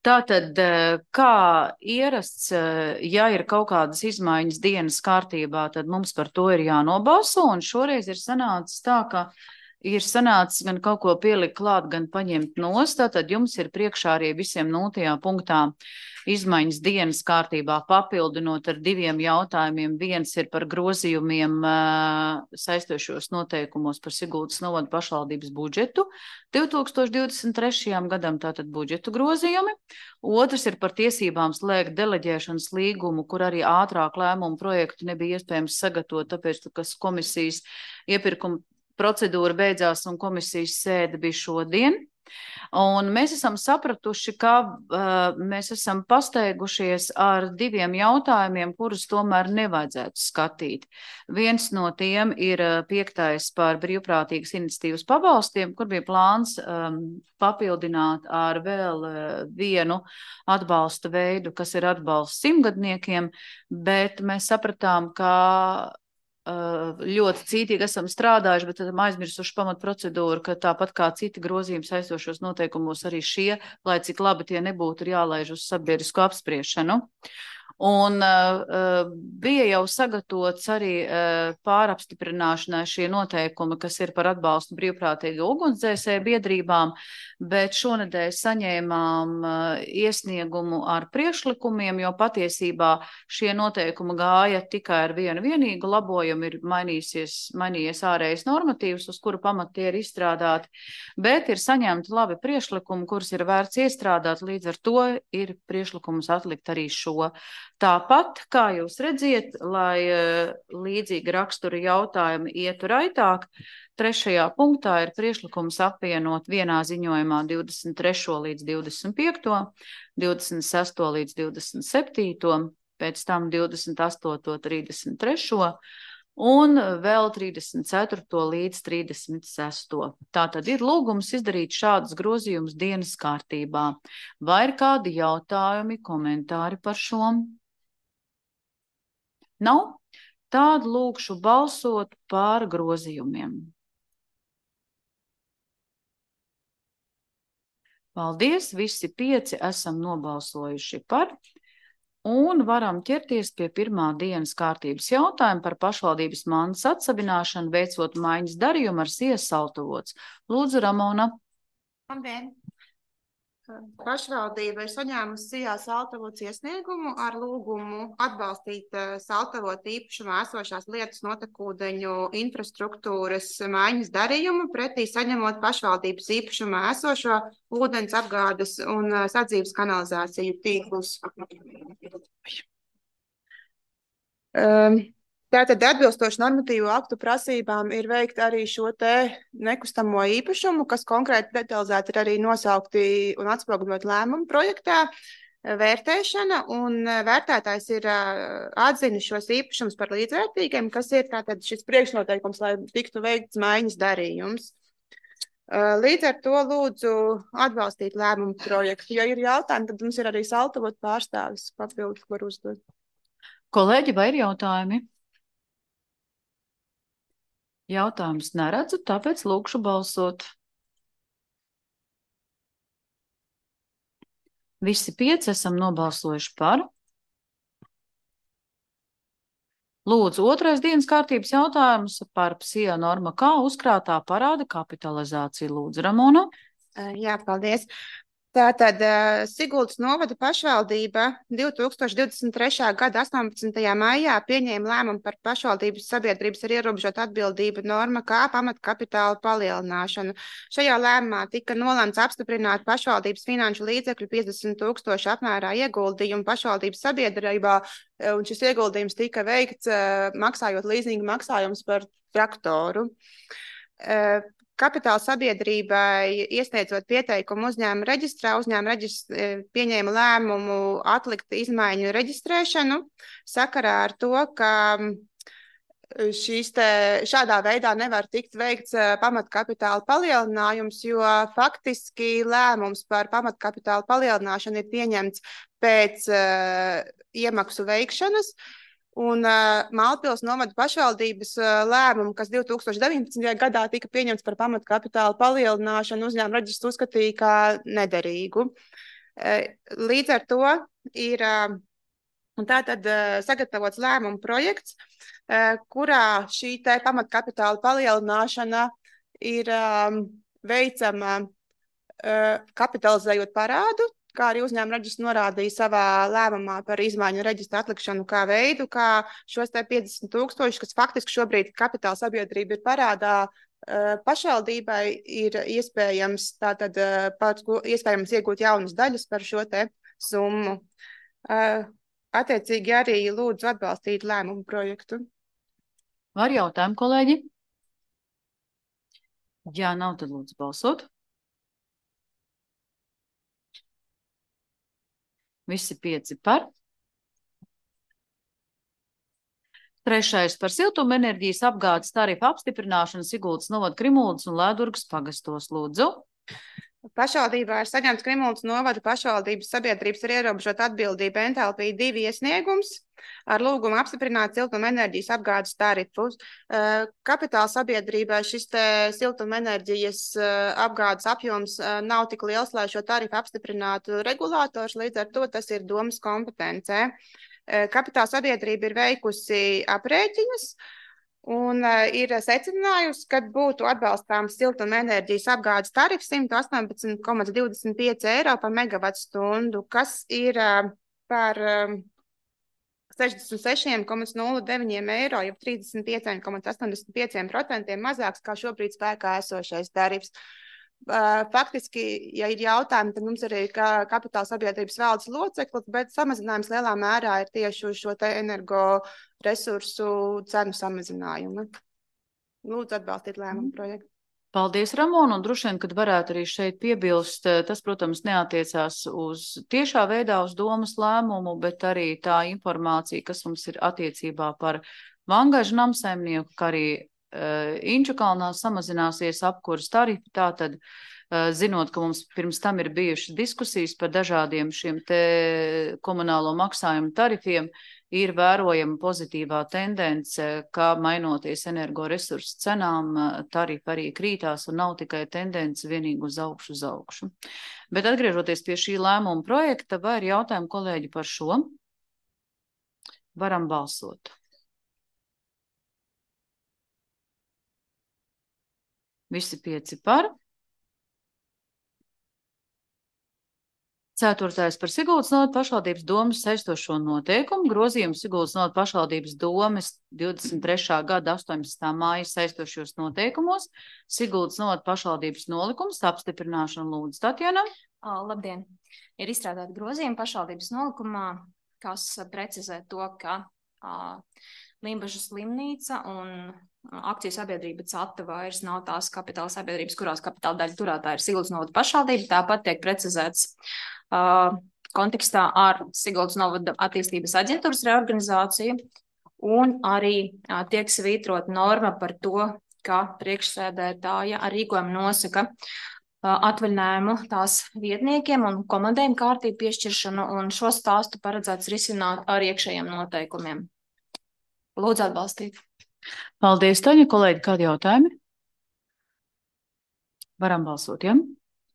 Tātad, kā ierasts, ja ir kaut kādas izmaiņas dienas kārtībā, tad mums par to ir jānobalso, un šoreiz ir sanācis tā, ka ir sanācis gan kaut ko pielikt klāt, gan paņemt nost, tātad jums ir priekšā arī visiem nultajā punktā izmaiņas dienas kārtībā papildinot ar diviem jautājumiem. Viens ir par grozījumiem saistošos noteikumos par Siguldas novada pašvaldības budžetu 2023. gadam, tātad budžetu grozījumi. Otrs ir par tiesībām slēgt deleģēšanas līgumu, kur arī ātrāk lēmumu projektu nebija iespējams sagatavot, tāpēc, ka komisijas iepirkuma procedūra beidzās un komisijas sēde bija šodien. Un mēs esam sapratuši, ka mēs esam pasteigušies ar diviem jautājumiem, kurus tomēr nevajadzētu skatīt. Viens no tiem ir 5. par brīvprātīgas iniciatīvas pabalstiem, kur bija plāns papildināt ar vēl vienu atbalsta veidu, kas ir atbalsts simtgadniekiem, bet mēs sapratām, ka ļoti cītīgi esam strādājuši, bet esam aizmirsuši pamatprocedūru, ka tāpat kā citi grozījumi saistošos noteikumos arī šie, lai cik labi tie nebūtu, ir jālaiž uz sabiedrisku apspriešanu. Un bija jau sagatavots arī pārapstiprināšanai šie noteikumi, kas ir par atbalstu brīvprātīgu ugunsdzēsēju biedrībām, bet šonedēļ saņēmām iesniegumu ar priekšlikumiem, jo patiesībā šie noteikumi gāja tikai ar vienu vienīgu labojumu, ir mainījies ārējais normatīvs, uz kuru pamatu tie ir izstrādāti, bet ir saņemti labi priekšlikumi, kurus ir vērts iestrādāt, līdz ar to ir priekšlikums atlikt arī šo. Tāpat, kā jūs redziet, lai līdzīgi rakstura jautājumi ietu raitāk, 3. punktā ir priekšlikums apvienot vienā ziņojumā 23. līdz 25., 26. līdz 27., pēc tam 28. 33. un vēl 34. līdz 36. Tātad ir lūgums izdarīt šādus grozījumus dienas kārtībā. Vai ir kādi jautājumi, komentāri par šo? Nav? Tādu lūkšu balsot par grozījumiem. Paldies, visi 5 esam nobalsojuši par. Un varam ķerties pie pirmā dienas kārtības jautājuma par pašvaldības mantas atsavināšanu, veicot maiņas darījumu ar Sijas Saltavots. Lūdzu, Ramona. Labdien! Pašvaldība ir saņēmusi Sijā Saltavots iesniegumu ar lūgumu atbalstīt Saltavotu īpašumā esošās lietas notekūdeņu infrastruktūras maiņas darījumu, pretī saņemot pašvaldības īpašumā esošo ūdens apgādes un sadzīves kanalizāciju tīklus. Tātad atbilstoši normatīvu aktu prasībām ir veikt arī šo te nekustamo īpašumu, kas konkrēti detalizēti ir arī nosaukti un atspoguļot lēmumu projektā, vērtēšana, un vērtētājs ir atzinis šos īpašumus par līdzvērtīgiem, kas ir tātad šis priekšnoteikums, lai tiktu veikts maiņas darījums. Līdz ar to lūdzu atbalstīt lēmumu projektu. Ja ir jautājumi, tad mums ir arī Saltavot pārstāvis papildus, var uzdot. Kolēģi, vai ir jautājumi? Jautājums neredzu, tāpēc lūkšu balsot. Visi 5 esam nobalsojuši par. Lūdzu, 2. dienas kārtības jautājums par Sijā norma kā uzkrātā parāda kapitalizāciju. Lūdzu, Ramona. Jā, paldies. Tātad Siguldas novada pašvaldība 2023. gada 18. maijā pieņēma lēmumu par pašvaldības sabiedrības ar ierobežotu atbildību norma kā pamatkapitāla palielināšanu. Šajā lēmumā tika nolēmts apstiprināt pašvaldības finanšu līdzekļu 50,000 apmērā ieguldījumu pašvaldības sabiedrībā, un šis ieguldījums tika veikts maksājot līzinga maksājums par traktoru. Kapitāla sabiedrībai iesniedzot pieteikumu uzņēmuma reģistrā, uzņēmuma reģistrā pieņēma lēmumu atlikt izmaiņu reģistrēšanu sakarā ar to, ka šādā veidā nevar tikt veikts pamatkapitāla palielinājums, jo faktiski lēmums par pamatkapitāla palielināšanu ir pieņemts pēc iemaksu veikšanas. Un Malpils novada pašvaldības lēmumu, kas 2019. gadā tika pieņemts par pamatkapitāla palielināšanu, uzņēmuma reģistrs uzskatīja kā nederīgu. Līdz ar to ir tātad sagatavots lēmumu projekts, kurā šī te pamatkapitāla palielināšana ir veicama kapitalizējot parādu, kā arī uzņēmuma reģistrs norādīja savā lēmumā par izmaiņu reģistra atlikšanu kā veidu, kā šos te 50,000, kas faktiski šobrīd kapitāla sabiedrība ir parādā, pašvaldībai ir iespējams iespējams iegūt jaunas daļas par šo te summu. Attiecīgi arī lūdzu atbalstīt lēmumu projektu. Var jautājumu, kolēģi? Ja nav, tad lūdzu balsot. Visi 5 par. Trešais par siltumenerģijas apgādes tarifu apstiprināšanu Siguldas novada Krimuldas un Lēdurgas pagastos, lūdzu. Pašvaldībā ir saņemts Krimuldas novada pašvaldības sabiedrības ar ierobežotu atbildību entalpija 2 iesniegums ar lūgumu apstiprināt siltumenerģijas apgādes tarifus. Kapitāla sabiedrībai šis te siltumenerģijas apgādes apjoms nav tik liels, lai šo tarifu apstiprinātu regulātors, līdz ar to tas ir domas kompetencē. Kapitāla sabiedrība ir veikusi aprēķinus un ir secinājusi, ka būtu atbalstāms siltumenerģijas apgādes tarifs 118,25 eiro par megavatstundu, kas ir par 66,09 eiro, jau 35,85% mazāks kā šobrīd spēkā esošais tarifs. Faktiski, ja ir jautājumi, tad mums arī ir kapitāla sabiedrības valdes loceklis, bet samazinājums lielā mērā ir tieši uz šo te energoresursu cenu samazinājumu. Lūdzu atbalstīt lēmumu projektu. Paldies, Ramona, un droši vien, kad varētu arī šeit piebilst, tas, protams, neatiecās uz tiešā veidā uz domas lēmumu, bet arī tā informācija, kas mums ir attiecībā par Vangažu namsaimnieku, kā arī Inču kalnā samazināsies apkuras tarifi, tātad zinot, ka mums pirms tam ir bijušas diskusijas par dažādiem šiem te komunālo maksājumu tarifiem, ir vērojama pozitīvā tendence, ka mainoties energoresursu cenām, tarifi arī krītās un nav tikai tendence vienīgi uz augšu. Bet atgriežoties pie šī lēmuma projekta, vai ir jautājumi kolēģi par šo? Varam balsot. Visi 5 par. 4. par Siguldas novada pašvaldības domes saistošo noteikumu, grozījumu Siguldas novada pašvaldības domes 23. gada 18. māja saistošos noteikumos, Siguldas novada pašvaldības nolikums, apstiprināšanu lūdzu Tatjana. Labdien! Ir izstrādāti grozījumi pašvaldības nolikumā, kas precizē to, ka Limbažas slimnīca un akciju sabiedrība CATA vairs nav tās kapitāla sabiedrības, kurās kapitāla daļa turētāja ir Siguldas novada pašvaldība. Tāpat tiek precizēts kontekstā ar Siguldas novada attīstības aģentūras reorganizāciju un arī tiek svītrot norma par to, ka priekšsēdētāja ar rīkojumu nosaka atvaļinājumu tās vietniekiem un komandējumu kārtību piešķiršanu, un šo stāstu paredzēts risināt ar iekšējiem noteikumiem. Lūdzu atbalstīt. Paldies, Taņa. Kolēģi, kādi jautājumi? Varam balsot, ja?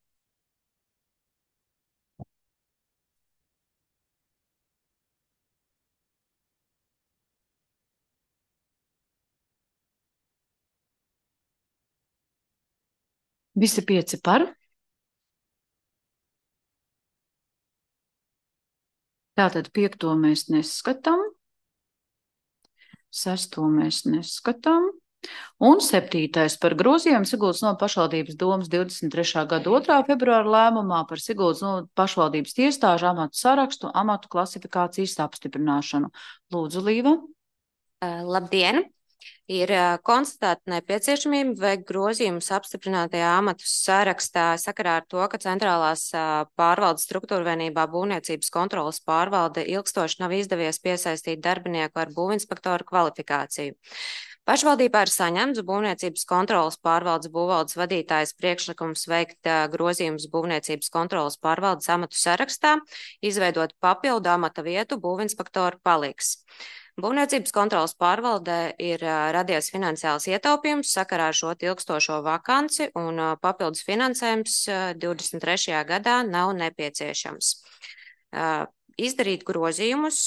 Visi 5 par. Tātad 5. mēs neskatām. 6. mēs neskatām. Un 7. par grozījumu Siguldas novada pašvaldības domes 23. gada 2. februāra lēmumā par Siguldas novada pašvaldības iestāžu amatu sarakstu, amatu klasifikācijas apstiprināšanu. Lūdzu, Līva. Labdien! Ir konstatēta nepieciešamība veikt grozījumus apstiprinātajā amatu sarakstā sakarā ar to, ka centrālās pārvaldes struktūra vienībā būvniecības kontrolas pārvalde ilgstoši nav izdevies piesaistīt darbinieku ar būvinspektoru kvalifikāciju. Pašvaldībā ir saņemts būvniecības kontrolas pārvaldes būvvaldes vadītājas priekšlikums veikt grozījumus būvniecības kontrolas pārvaldes amatu sarakstā, izveidot papildu amata vietu būvinspektoru palīgs. Būvniecības kontrolas pārvaldē ir radies finansiāls ietaupījums sakarā ar šo ilgstošo vakanci, un papildus finansējums 23. gadā nav nepieciešams. Izdarīt grozījumus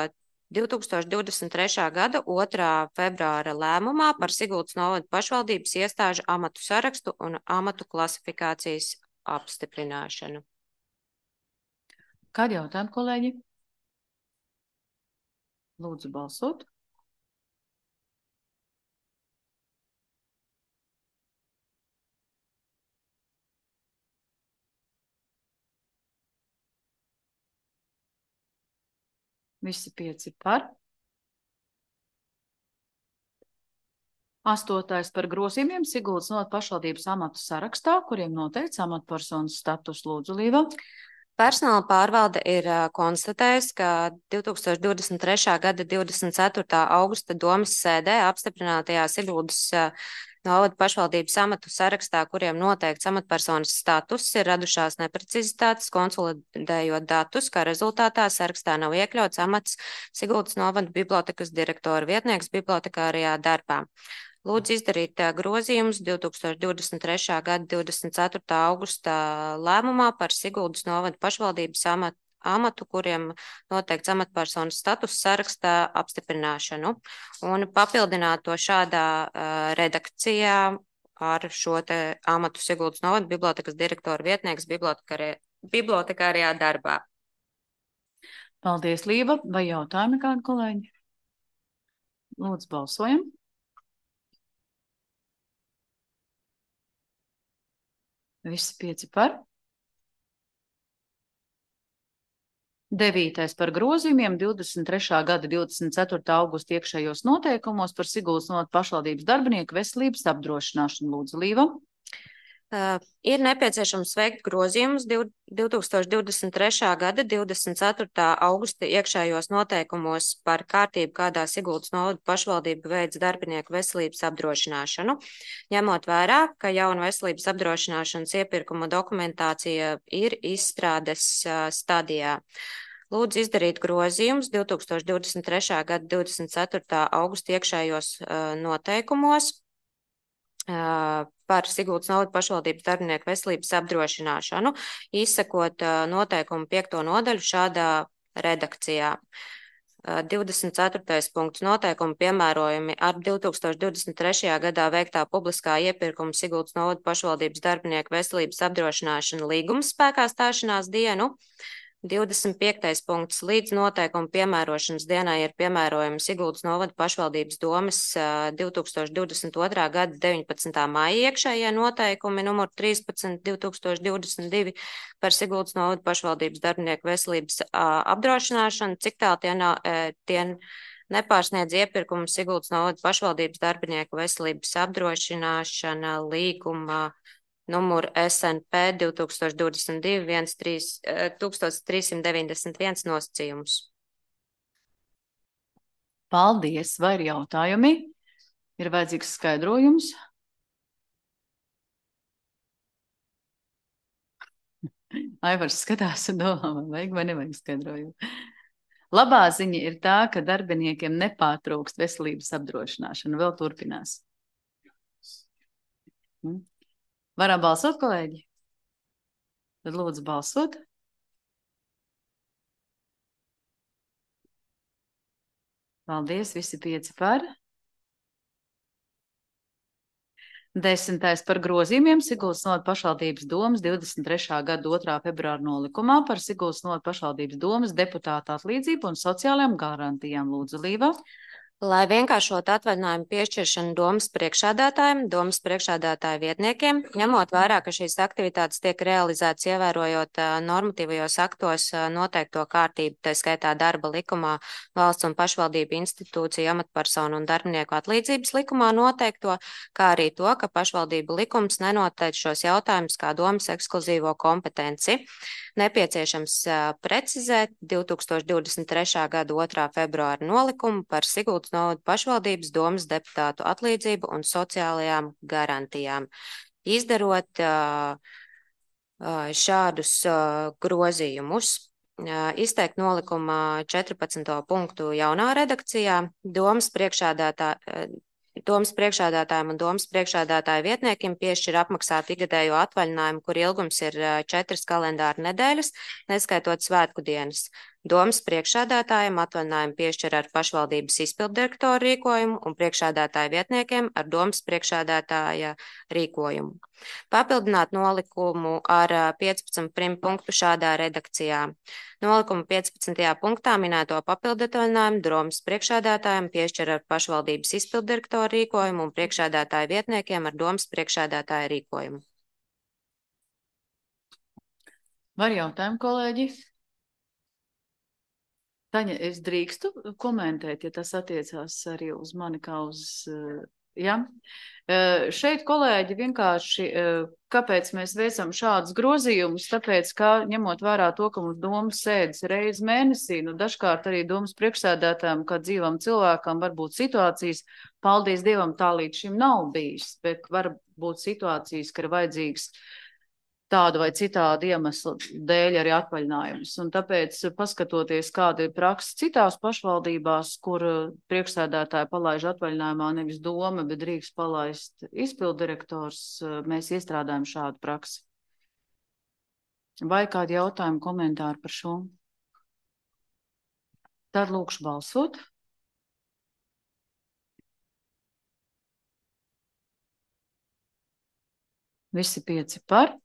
2023. gada 2. februāra lēmumā par Sigultas novada pašvaldības iestāžu amatu sarakstu un amatu klasifikācijas apstiprināšanu. Kādi jautājumi, kolēģi? Lūdzu, balsot. Visi 5 par. 8. par grozījumiem Sigultas novada pašvaldības amatu sarakstā, kuriem noteikts amatpersonas status. Lūdzu, Līva. Personāla pārvalde ir konstatējusi, ka 2023. gada 24. augusta domas sēdē apstiprinātajā Sigultas novada pašvaldības amatu sarakstā, kuriem noteikts amatpersonas status, ir radušās neprecizitātes, konsolidējot datus, kā rezultātā sarakstā nav iekļauts amats Sigultas novada bibliotekas direktora vietnieks bibliotekārajā darbā. Lūdzu izdarīt grozījumus 2023. gada 24. augusta lēmumā par Sigultas novada pašvaldības amatu, kuriem noteikts amatpersonas status sarakstā apstiprināšanu, un papildināt to šādā redakcijā ar šo te amatu Sigultas novada bibliotekas direktora vietnieks bibliotekārajā darbā. Paldies, Līva. Vai jautājumi kādi, kolēģi? Lūdzu, balsojam. Visi 5 par. 9. par grozījumiem 23. gada 24. augusta iekšējos noteikumos par Sigultas novada pašvaldības darbinieku veselības apdrošināšanu. Lūdzu, Līva. Ir nepieciešams veikt grozījumus 2023. gada 24. augusta iekšējos noteikumos par kārtību, kādā Sigultas novada pašvaldība veids darbinieku veselības apdrošināšanu, ņemot vērā, ka jauna veselības apdrošināšanas iepirkuma dokumentācija ir izstrādes stadijā. Lūdzu izdarīt grozījumus 2023. gada 24. augusta iekšējos noteikumos par Sigultas novada pašvaldības darbinieku veselības apdrošināšanu, izsakot noteikumu 5. nodaļu šādā redakcijā. 24. punkts noteikumi piemērojumi ar 2023. gadā veiktā publiskā iepirkuma Sigultas novada pašvaldības darbinieku veselības apdrošināšana līguma spēkā stāšanās dienu. 25. punkts līdz noteikumu piemērošanas dienai ir piemērojami Sigultas novada pašvaldības domes 2022. gada 19. māja iekšējie noteikumi numur 13 2022 par Sigultas novada pašvaldības darbinieku veselības apdrošināšanu, cik tālu tie nepārsniedz iepirkumu Sigultas novada pašvaldības darbinieku veselības apdrošināšana līguma numur SNP 2022 1391 nosacījumus. Paldies. Vai ir jautājumi? Ir vajadzīgs skaidrojums? Aivars skatās un domā, vai vajag vai nevajag skaidrojumu. Labā ziņa ir tā, ka darbiniekiem nepārtrūkst veselības apdrošināšana. Vēl turpinās. Varam balsot, kolēģi? Tad lūdzu balsot. Paldies, visi 5 par. 10. par grozījumiem Sigultas novada pašvaldības domes 23. gada 2. februāra nolikumā par Sigultas novada pašvaldības domes deputāta atlīdzību un sociālajām garantijām. Lūdzu, Līva. Lai vienkāršotu atvaļinājumu piešķiršanu domes priekšsēdētājiem, domes priekšsēdētāju vietniekiem, ņemot vērā, ka šīs aktivitātes tiek realizētas ievērojot normatīvajos aktos noteikto kārtību, tā skaitā darba likumā, valsts un pašvaldību institūciju, amatpersonu un darbinieku atlīdzības likumā noteikto, kā arī to, ka pašvaldību likums nenoteic šos jautājumus kā domes ekskluzīvo kompetenci. Nepieciešams precizēt 2023. gada 2. februāra nolikumu par Sigultas novada pašvaldības domes deputātu atlīdzību un sociālajām garantijām. Izdarot šādus grozījumus, izteikt nolikuma 14. punktu jaunā redakcijā. Domas priekšsēdētājiem un domas priekšsēdētāju vietniekiem piešķir apmaksāt ikgadējo atvaļinājumu, kur ilgums ir 4 kalendāra nedēļas, neskaitot svētku dienas. Domas priekšsēdētājiem atvaļinājumu piešķir ar pašvaldības izpilddirektoru rīkojumu un priekšsēdētāju vietniekiem ar domas priekšsēdētāja rīkojumu. Papildināt nolikumu ar 15 punktu šādā redakcijā. Nolikuma 15. punktā minēto papildu atvaļinājumu domas priekšsēdētājiem piešķir ar pašvaldības izpilddirektoru rīkojumu un priekšsēdētāju vietniekiem ar domas priekšsēdētāja rīkojumu. Var jautājumu, kolēģi? Taņa, es drīkstu komentēt, ja tas attiecās arī uz mani kā uz, ja? Šeit, kolēģi, vienkārši, kāpēc mēs veicam šādus grozījumus, tāpēc, ka ņemot vērā to, ka mums domas sēdes reizi mēnesī, dažkārt arī domas priekšsēdētājiem, kā dzīvam cilvēkam, var būt situācijas, paldies Dievam, tā līdz šim nav bijis, bet var būt situācijas, ka ir vajadzīgs tādu vai citādu iemeslu dēļ arī atvaļinājumus. Un tāpēc, paskatoties, kāda ir praksa citās pašvaldībās, kur priekšsēdētāji palaiž atvaļinājumā nevis doma, bet drīkst palaist izpilddirektors, mēs iestrādājam šādu praksi. Vai kādi jautājumi, komentāri par šo? Tad lūkšu balsot. Visi 5 par.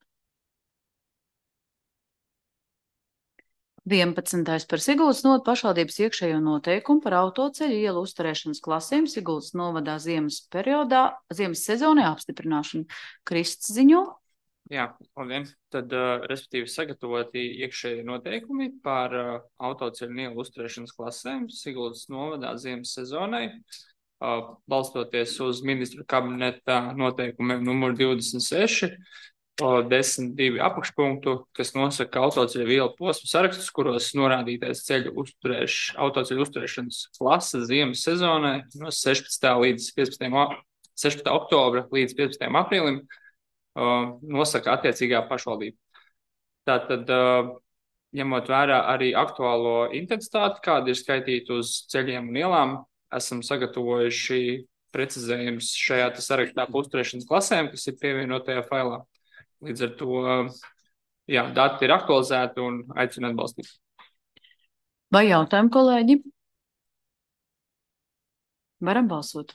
11. par Siguldas novada pašvaldības iekšējo noteikumu par autoceļu ielu uzturēšanas klasēm Siguldas novadā ziemas sezonē apstiprināšanu. Krists ziņo. Jā, labdien. Tad, respektīvi, sagatavoti iekšēji noteikumi par autoceļu un ielu uzturēšanas klasēm Siguldas novadā ziemas sezonai, balstoties uz ministru kabineta noteikumiem numur 26, 10.2 apakšpunktu, kas nosaka autoceļu vielu posmu sarakstus, kuros norādītais autoceļu uzturēšanas klase ziemas sezonai no 16. oktobra līdz 15. aprīlim nosaka attiecīgā pašvaldība. Tātad, ņemot vērā arī aktuālo intensitāti, kāda ir skaitīta uz ceļiem un ielām, esam sagatavojuši precizējums šajā sarakstā par uzturēšanas klasēm, kas ir pievienotajā failā. Līdz ar to, jā, dati ir aktualizēti un aicinu atbalstīt. Vai jautājumi, kolēģi? Varam balsot.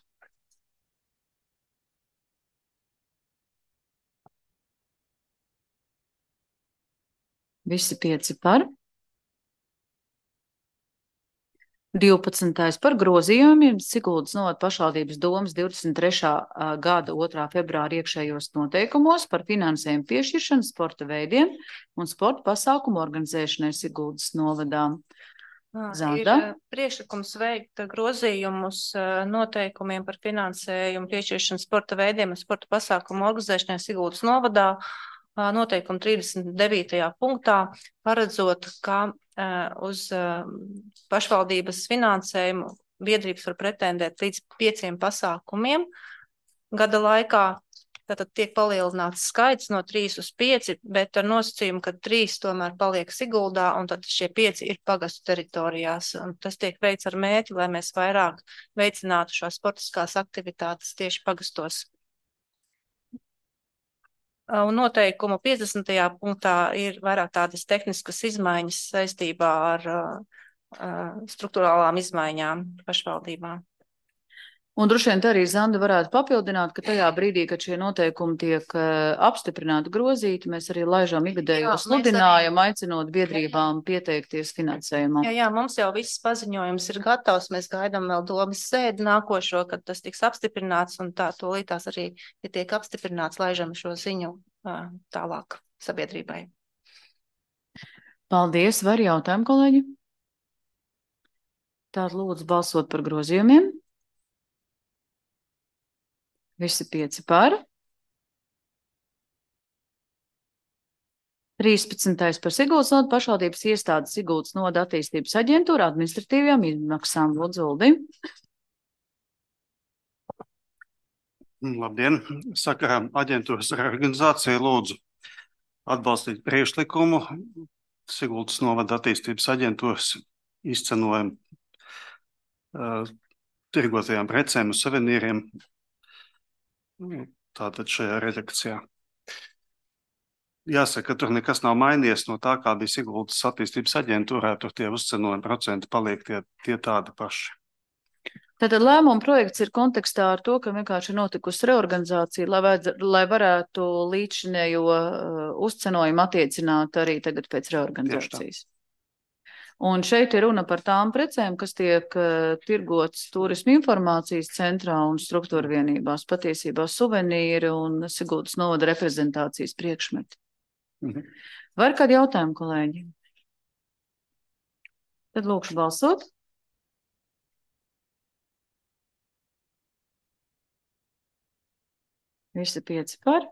Visi 5 par. 12. par grozījumiem Siguldas novada pašvaldības domas 23. gada 2. februāra iekšējos noteikumos par finansējumu piešķiršanu sporta veidiem un sporta pasākumu organizēšanai Siguldas novadā. Zanda? Ir priekšlikums veikt grozījumus noteikumiem par finansējumu piešķiršanu sporta veidiem un sporta pasākumu organizēšanai Siguldas novadā. Noteikuma 39. punktā, paredzot, ka uz pašvaldības finansējumu biedrības var pretendēt līdz 5 pasākumiem gada laikā. Tātad tiek palielināts skaits no 3 uz 5, bet ar nosacījumu, ka 3 tomēr paliek Siguldā, un tad šie 5 ir pagastu teritorijās. Un tas tiek veikts ar mērķi, lai mēs vairāk veicinātu šās sportiskās aktivitātes tieši pagastos. Un noteikumu 50. punktā ir vairāk tādas tehniskas izmaiņas saistībā ar struktūrālām izmaiņām pašvaldībā. Un droši vien arī Zanda varētu papildināt, ka tajā brīdī, kad šie noteikumi tiek apstiprināti, grozīti, mēs arī laižam ikgadējo sludinājumu, aicinot biedrībām pieteikties finansējumam. Jā, mums jau viss paziņojums ir gatavs, mēs gaidām vēl domas sēdi nākošo, kad tas tiks apstiprināts, un tā tolītās arī, ja tiek apstiprināts, laižam šo ziņu tālāk sabiedrībai. Paldies, var jautājumu, kolēģi? Tātad lūdzu balsot par grozījumiem. Visi 5 par. 13. par Siguldas novada pašvaldības iestādes Siguldas novada attīstības aģentūra administratīvajām izmaksām. Lūdzu, Uldi. Labdien! Sakarā aģentūras reorganizācija lūdzu atbalstīt priekšlikumu Siguldas novada attīstības aģentūras izcenojumu tirgotajām precēm un suvenīriem. Tātad šajā redakcijā. Jāsaka, ka tur nekas nav mainījies no tā, kā bija Siguldas attīstības aģentūrā. Tur tie uzcenojumi procenti paliek tie tādi paši. Tātad lēmuma projekts ir kontekstā ar to, ka vienkārši ir notikusi reorganizācija, lai varētu līdzinējo uzcenojumu attiecināt arī tagad pēc reorganizācijas. Un šeit ir runa par tām precēm, kas tiek tirgotas turismu informācijas centrā un struktūra vienībās, patiesībā suvenīri un Siguldas novada reprezentācijas priekšmeti. Vai ir kādi jautājumi, kolēģi? Tad lūkšu balsot. Visi 5 par.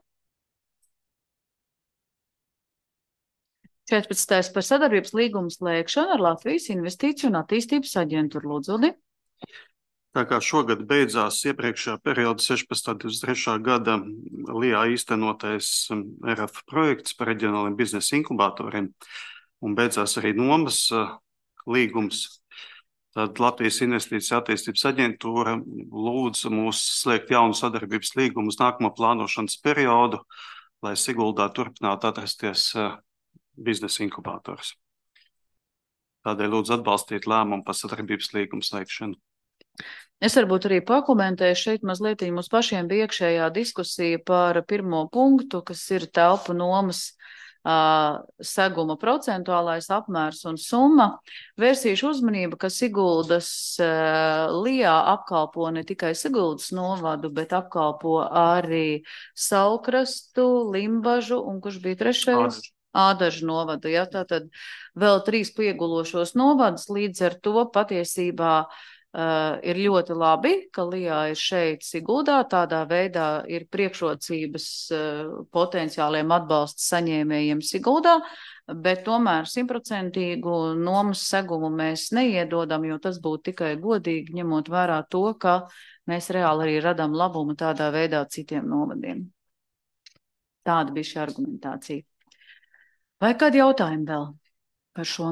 14. par sadarbības līgumu slēgšanu ar Latvijas Investīciju un attīstības aģentūru. Lūdzu, Uldi. Tā kā šogad beidzās iepriekšējā perioda 16.23. gada LIA īstenotais RF projekts par reģionāliem biznesa inkubatoriem un beidzās arī nomas līgums, tad Latvijas Investīciju attīstības aģentūra lūdza mūs slēgt jaunu sadarbības līgumu uz nākamo plānošanas periodu, lai Siguldā turpinātu atrasties biznesa inkubators. Tādēļ lūdzu atbalstīt lēmumu par sadarbības līgumu slēgšanu. Es varbūt arī pakomentēju šeit mazliet, mums pašiem bija iekšējā diskusija par pirmo punktu, kas ir telpu nomas seguma procentuālais apmērs un summa. Vērsīšu uzmanību, ka Siguldas LIA apkalpo ne tikai Siguldas novadu, bet apkalpo arī Saulkrastu, Limbažu un kurš bija trešais? Ādažu novadu, ja, tātad vēl 3 piegulošos novadus, līdz ar to patiesībā ir ļoti labi, ka LIA ir šeit Siguldā, tādā veidā ir priekšrocības potenciāliem atbalsta saņēmējiem Siguldā, bet tomēr 100% nomas segumu mēs neiedodam, jo tas būtu tikai godīgi, ņemot vērā to, ka mēs reāli arī radām labumu tādā veidā citiem novadiem. Tāda bija šī argumentācija. Vai kādi jautājumi vēl par šo?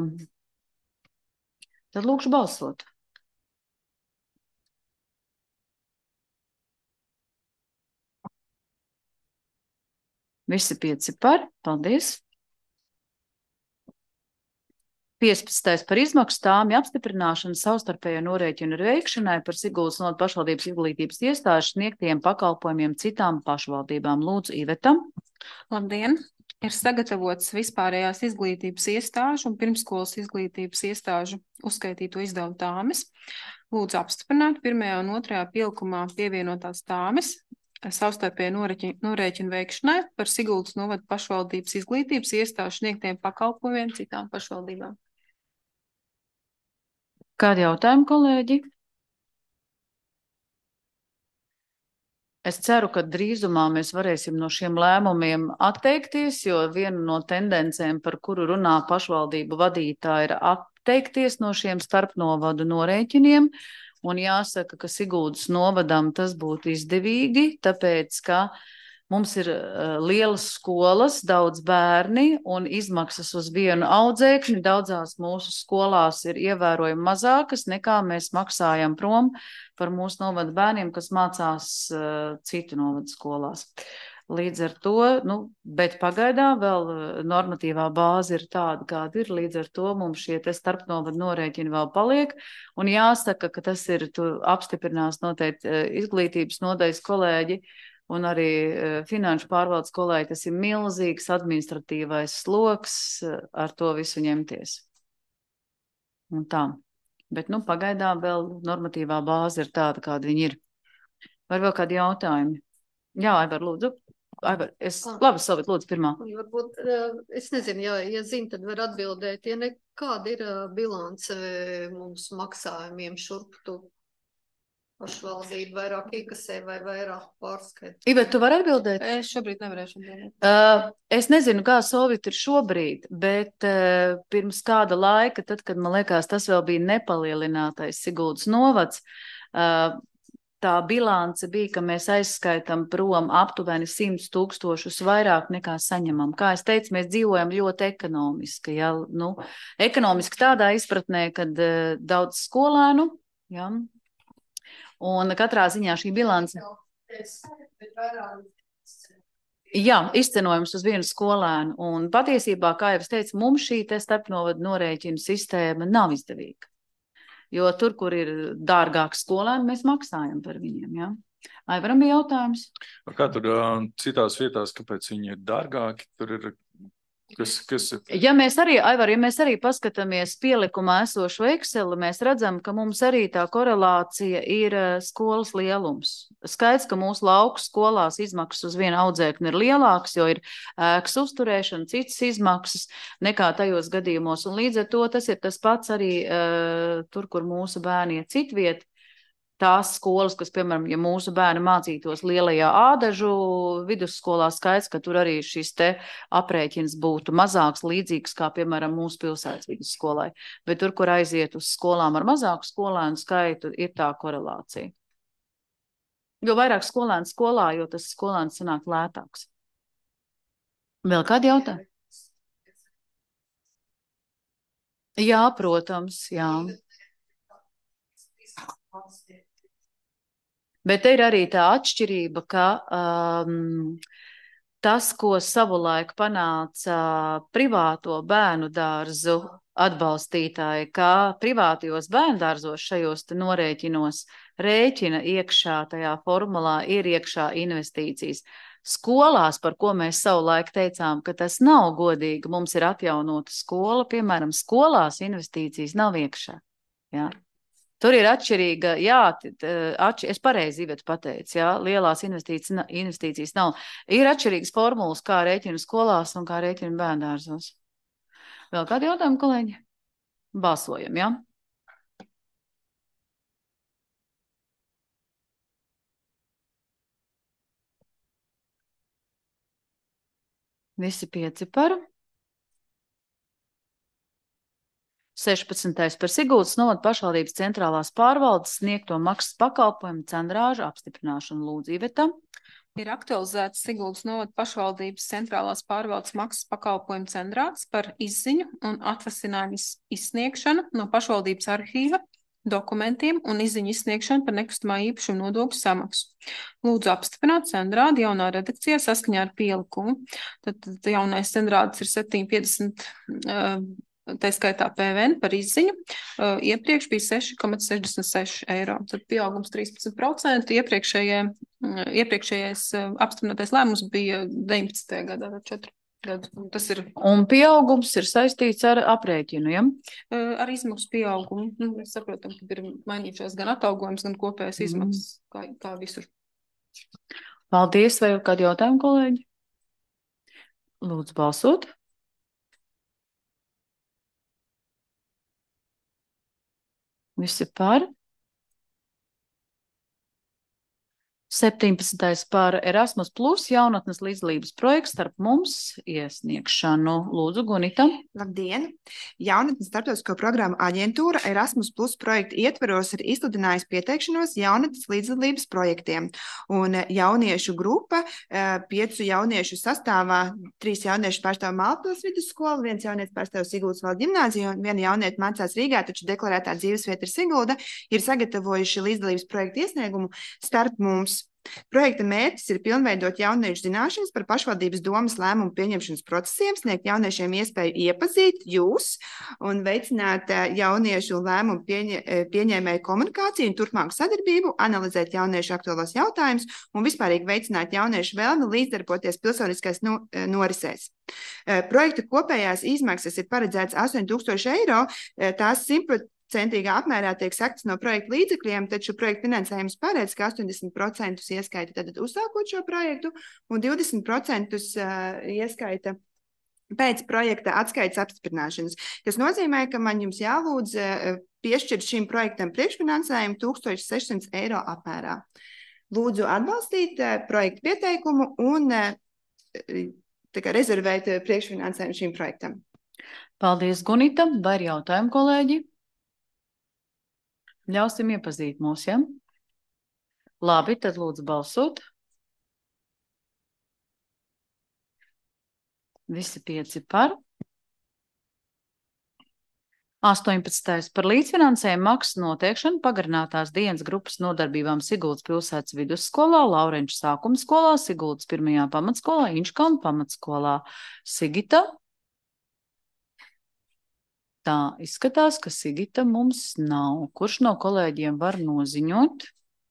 Tad lūkšu balsot. Visi 5 par. Paldies. 15. par izmaksu stāvju apstiprināšanu savstarpējo norēķinu veikšanai par Siguldas novada pašvaldības izglītības iestāžu sniegtiem pakalpojumiem citām pašvaldībām. Lūdzu, Iveta. Labdien! Ir sagatavots vispārējās izglītības iestāžu un pirmskolas izglītības iestāžu uzskaitīto izdevumu tāmes. Lūdzu apstiprināt 1. un 2. pielikumā pievienotās tāmes savstarpējo norēķinu veikšanai par Siguldas novada pašvaldības izglītības iestāžu sniegtiem pakalpojumiem citām pašvaldībām. Kādi jautājumi, kolēģi? Es ceru, ka drīzumā mēs varēsim no šiem lēmumiem atteikties, jo viena no tendencēm, par kuru runā pašvaldību vadītāji, ir atteikties no šiem starpnovadu norēķiniem. Un jāsaka, ka Siguldas novadam tas būtu izdevīgi, tāpēc, ka mums ir lielas skolas, daudz bērni un izmaksas uz vienu audzēkņu daudzās mūsu skolās ir ievērojami mazākas nekā mēs maksājam prom par mūsu novadu bērniem, kas mācās citu novadu skolās. Līdz ar to, bet pagaidām vēl normatīvā bāze ir tāda, kāda ir, līdz ar to mums šie te starpnovadu norēķini vēl paliek, un jāsaka, ka tas ir, tu apstiprinās noteikti izglītības nodaļas kolēģi, un arī finanšu pārvaldes kolēģi, tas ir milzīgs administratīvais sloks ar to visu ņemties. Un tā. Bet, pagaidām vēl normatīvā bāze ir tāda, kāda viņa ir. Vai vēl kādi jautājumi? Jā, Aivar, lūdzu. Aivar, labi, Solvit, lūdzu, pirmā. Varbūt, es nezinu, ja zinu, tad var atbildēt, ja ne, kāda ir bilance mums maksājumiem šurp tu pašvaldību vairāk iekasē vai vairāk pārskaita. Ivet, tu vari atbildēt? Es šobrīd nevarēšu atbildēt. Es nezinu, kā Solvit ir šobrīd, bet pirms kāda laika, tad, kad man liekas, tas vēl bija nepalielinātais Siguldas novads, tā bilance bija, ka mēs aizskaitam prom aptuveni 100 000 vairāk nekā saņemam. Kā es teicu, mēs dzīvojam ļoti ekonomiski. Ja? Nu, ekonomiski tādā izpratnē, kad daudz skolēnu, ja? Un katrā ziņā šī bilance. Jā, izcenojums uz vienu skolēnu. Un patiesībā, kā jau es teicu, mums šī starpnovadu norēķina sistēma nav izdevīga. Jo tur, kur ir dārgāks skolēni, mēs maksājam par viņiem. Ja? Aivaram bija jautājums? Kā tur citās vietās, kāpēc viņi ir dārgāki? Tur ir, kas ir? Ja mēs arī paskatāmies pielikumā esošo Exceli, mēs redzam, ka mums arī tā korelācija ir skolas lielums. Skaidrs, ka mūsu lauku skolās izmaksas uz vienu audzēkni ir lielākas, jo ir ēkas uzturēšana, citas izmaksas nekā tajos gadījumos. Un līdz ar to tas ir tas pats arī tur, kur mūsu bērni iet citviet. Tās skolas, kas, piemēram, ja mūsu bērni mācītos lielajā Ādažu vidusskolā, skaidrs, ka tur arī šis te aprēķins būtu mazāks, līdzīgs kā, piemēram, mūsu pilsētas vidusskolai. Bet tur, kur aiziet uz skolām ar mazāku skolēnu skaitu, ir tā korelācija. Jo vairāk skolēnu skolā, jo tas skolēns sanāk lētāks. Vēl kādi jautājumi? Jā, protams, jā. Bet te ir arī tā atšķirība, ka tas, ko savulaik panāca privāto bērnu dārzu atbalstītāji, kā privātajos bērnu dārzos šajos te norēķinos rēķina iekšā tajā formulā, ir iekšā investīcijas. Skolās, par ko mēs savulaik teicām, ka tas nav godīgi, mums ir atjaunota skola, piemēram, skolās investīcijas nav iekšā. Ja? Tur ir atšķirīga, jā, es pareizi Iveta pateicu, jā, lielās investīcijas nav. Ir atšķirīgas formulas, kā rēķina skolās un kā rēķina bērndārzos. Vēl kādi jautājumi, kolēģi? Balsojam, jā? Visi 5 par. 16. par Siguldas novada pašvaldības centrālās pārvaldes sniegto maksas pakalpojumu cendrāžu apstiprināšanu. Lūdzu, Iveta. Ir aktualizēts Siguldas novada pašvaldības centrālās pārvaldes maksas pakalpojumu cendrāts par izziņu un atvasinājumu izsniegšanu no pašvaldības arhīva, dokumentiem un izziņu izsniegšanu par nekustamā īpašuma nodokļu samaksu. Lūdzu apstiprināt cendrādu jaunā redakcijā saskaņā ar pielikumu. Tad jaunais cendrāds ir 7,50 tā skaitā PVN par izziņu, iepriekš bija 6,66 eiro. Tad pieaugums 13%, iepriekšējais apstiprinātais lēmums bija 19. gadā, 4 gadu. Tas ir. Un pieaugums ir saistīts ar aprēķinu, ja? Ar izmaksu pieaugumu. Mēs saprotam, ka ir mainījušās gan atalgojums, gan kopējās izmaksas, kā visur. Paldies, vai kādi jautājumi, kolēģi? Lūdzu balsot. Visi par. 17. par Erasmus Plus jaunatnes līdzdalības projekts starp mums iesniegšanu. Lūdzu, Gunita. Labdien! Jaunatnes starptautisko programmu aģentūra Erasmus Plus projekta ietveros ir izsludinājusi pieteikšanos jaunatnes līdzdalības projektiem. Un jauniešu grupa, 5 jauniešu sastāvā, 3 jaunieši pārstāv Malpils vidusskolu, 1 jaunietis pārstāv Siguldas valsts ģimnāziju un 1 jaunieti mācās Rīgā, taču deklarētā dzīvesvieta ir Sigulda, ir sagatavojuši līdzdalības projektu iesniegumu starp mums. Projekta mērķis ir pilnveidot jauniešu zināšanas par pašvaldības domas lēmumu pieņemšanas procesiem, sniegt jauniešiem iespēju iepazīt jūs un veicināt jauniešu lēmumu pieņēmēju komunikāciju un turpmāku sadarbību, analizēt jauniešu aktuālos jautājumus un vispārīgi veicināt jauniešu vēlmi līdzdarboties pilsoniskais norisēs. Projekta kopējās izmaksas ir paredzēts 8,000 eiro, tās 100% apmērā tiek sektas no projekta līdzekļiem, taču projekta finansējums paredz, ka 80% ieskaita tad uzsākot šo projektu un 20% ieskaita pēc projekta atskaites apstiprināšanas. Tas nozīmē, ka man jums jālūdz piešķirt šim projektam priekšfinansējumu 1,600 eiro apmērā. Lūdzu atbalstīt projektu pieteikumu un rezervēt priekšfinansējumu šim projektam. Paldies, Gunita. Vai ir jautājumi, kolēģi? Ļausim iepazīt mūs, ja? Labi, tad lūdzu balsot. Visi 5 par. 18. Par līdzfinansējumu maksas noteikšanu pagarinātās dienas grupas nodarbībām Siguldas pilsētas vidusskolā, Laurenča sākuma skolā, Siguldas 1. pamatskolā, Inčkalna pamatskolā. Sigita? Tā izskatās, ka Sigita mums nav. Kurš no kolēģiem var noziņot?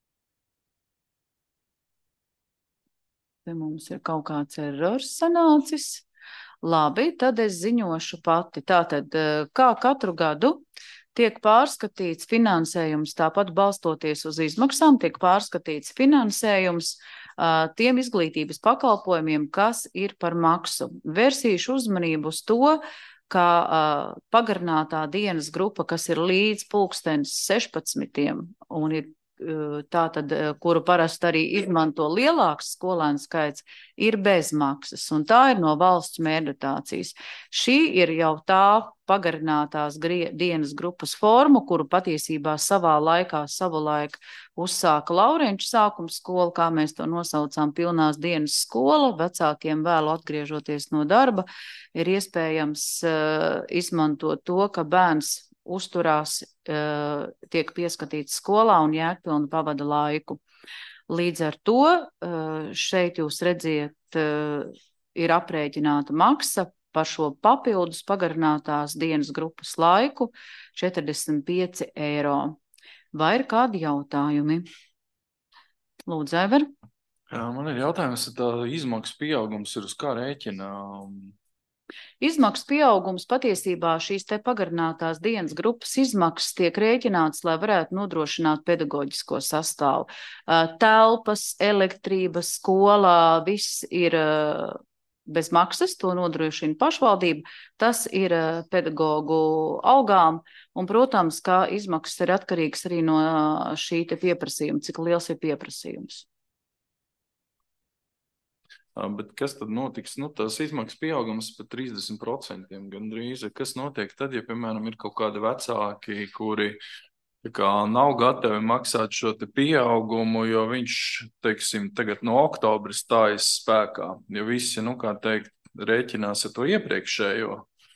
Te mums ir kaut kāds errors sanācis. Labi, tad es ziņošu pati. Tātad, kā katru gadu tiek pārskatīts finansējums, tāpat balstoties uz izmaksām, tiek pārskatīts finansējums tiem izglītības pakalpojumiem, kas ir par maksu. Vērsīšu uzmanību uz to, ka pagarinātā dienas grupa, kas ir līdz 16. un ir tātad, kuru parasti arī izmanto lielāks skolēnu skaits, ir bez maksas, un tā ir no valsts mērdotācijas. Šī ir jau tā pagarinātās dienas grupas forma, kuru patiesībā savulaik uzsāka Laurenča sākuma skola, kā mēs to nosaucām, pilnās dienas skola. Vecākiem vēlu atgriežoties no darba, ir iespējams izmantot to, ka bērns uzturās, tiek pieskatīts skolā un jēgpilni pavada laiku. Līdz ar to šeit jūs redziet, ir aprēķināta maksa par šo papildus pagarinātās dienas grupas laiku 45 eiro. Vai ir kādi jautājumi? Lūdzu, Aivar. Jā, man ir jautājums, tā izmaksu pieaugums ir uz kā rēķina? Izmaksu pieaugums patiesībā šīs te pagarinātās dienas grupas izmaksas tiek rēķināts, lai varētu nodrošināt pedagoģisko sastāvu. Telpas, elektrība, skolā, viss ir bez maksas, to nodrošina pašvaldība. Tas ir pedagogu algām, un, protams, kā izmaksas ir atkarīgas arī no šī te pieprasījuma, cik liels ir pieprasījums. Bet kas tad notiks? Tās izmaksas pieaugums par 30% gandrīz. Kas notiek tad, ja, piemēram, ir kaut kādi vecāki, kuri nav gatavi maksāt šo te pieaugumu, jo viņš, teiksim, tagad no oktobra stājas spēkā, jo visi, kā teikt, rēķinās ar to iepriekšējo.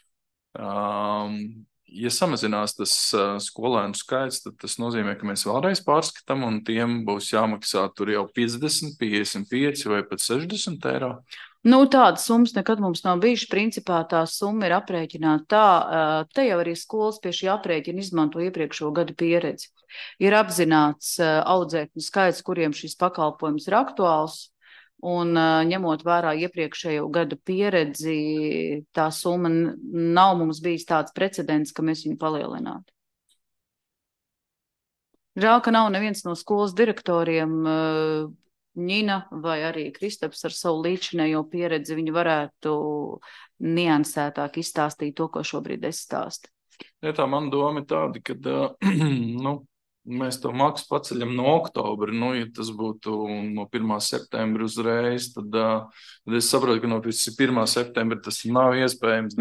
Ja samazinās tas skolēnu skaits, tad tas nozīmē, ka mēs vēlreiz pārskatām, un tiem būs jāmaksā tur jau 50, 55 vai pat 60 eiro. Tādas summas nekad mums nav bijušas. Principā tā summa ir aprēķināta tā. Te jau arī skolas pie šī aprēķina izmanto iepriekšējo gadu pieredzi. Ir apzināts audzēkņu skaits, kuriem šis pakalpojums ir aktuāls. Un ņemot vērā iepriekšējo gadu pieredzi, tā summa nav mums bijis tāds precedents, ka mēs viņu palielinātu. Žēl, ka nav neviens no skolas direktoriem, Ņina vai arī Kristaps ar savu līdzinējo pieredzi, viņi varētu niansētāk izstāstīt to, ko šobrīd es stāstu. Ja tā man doma ir tāda, ka, mēs to maksu paceļam no oktobra, ja tas būtu no 1. septembra uzreiz, tad es saprotu, ka no 1. septembra tas nav iespējams.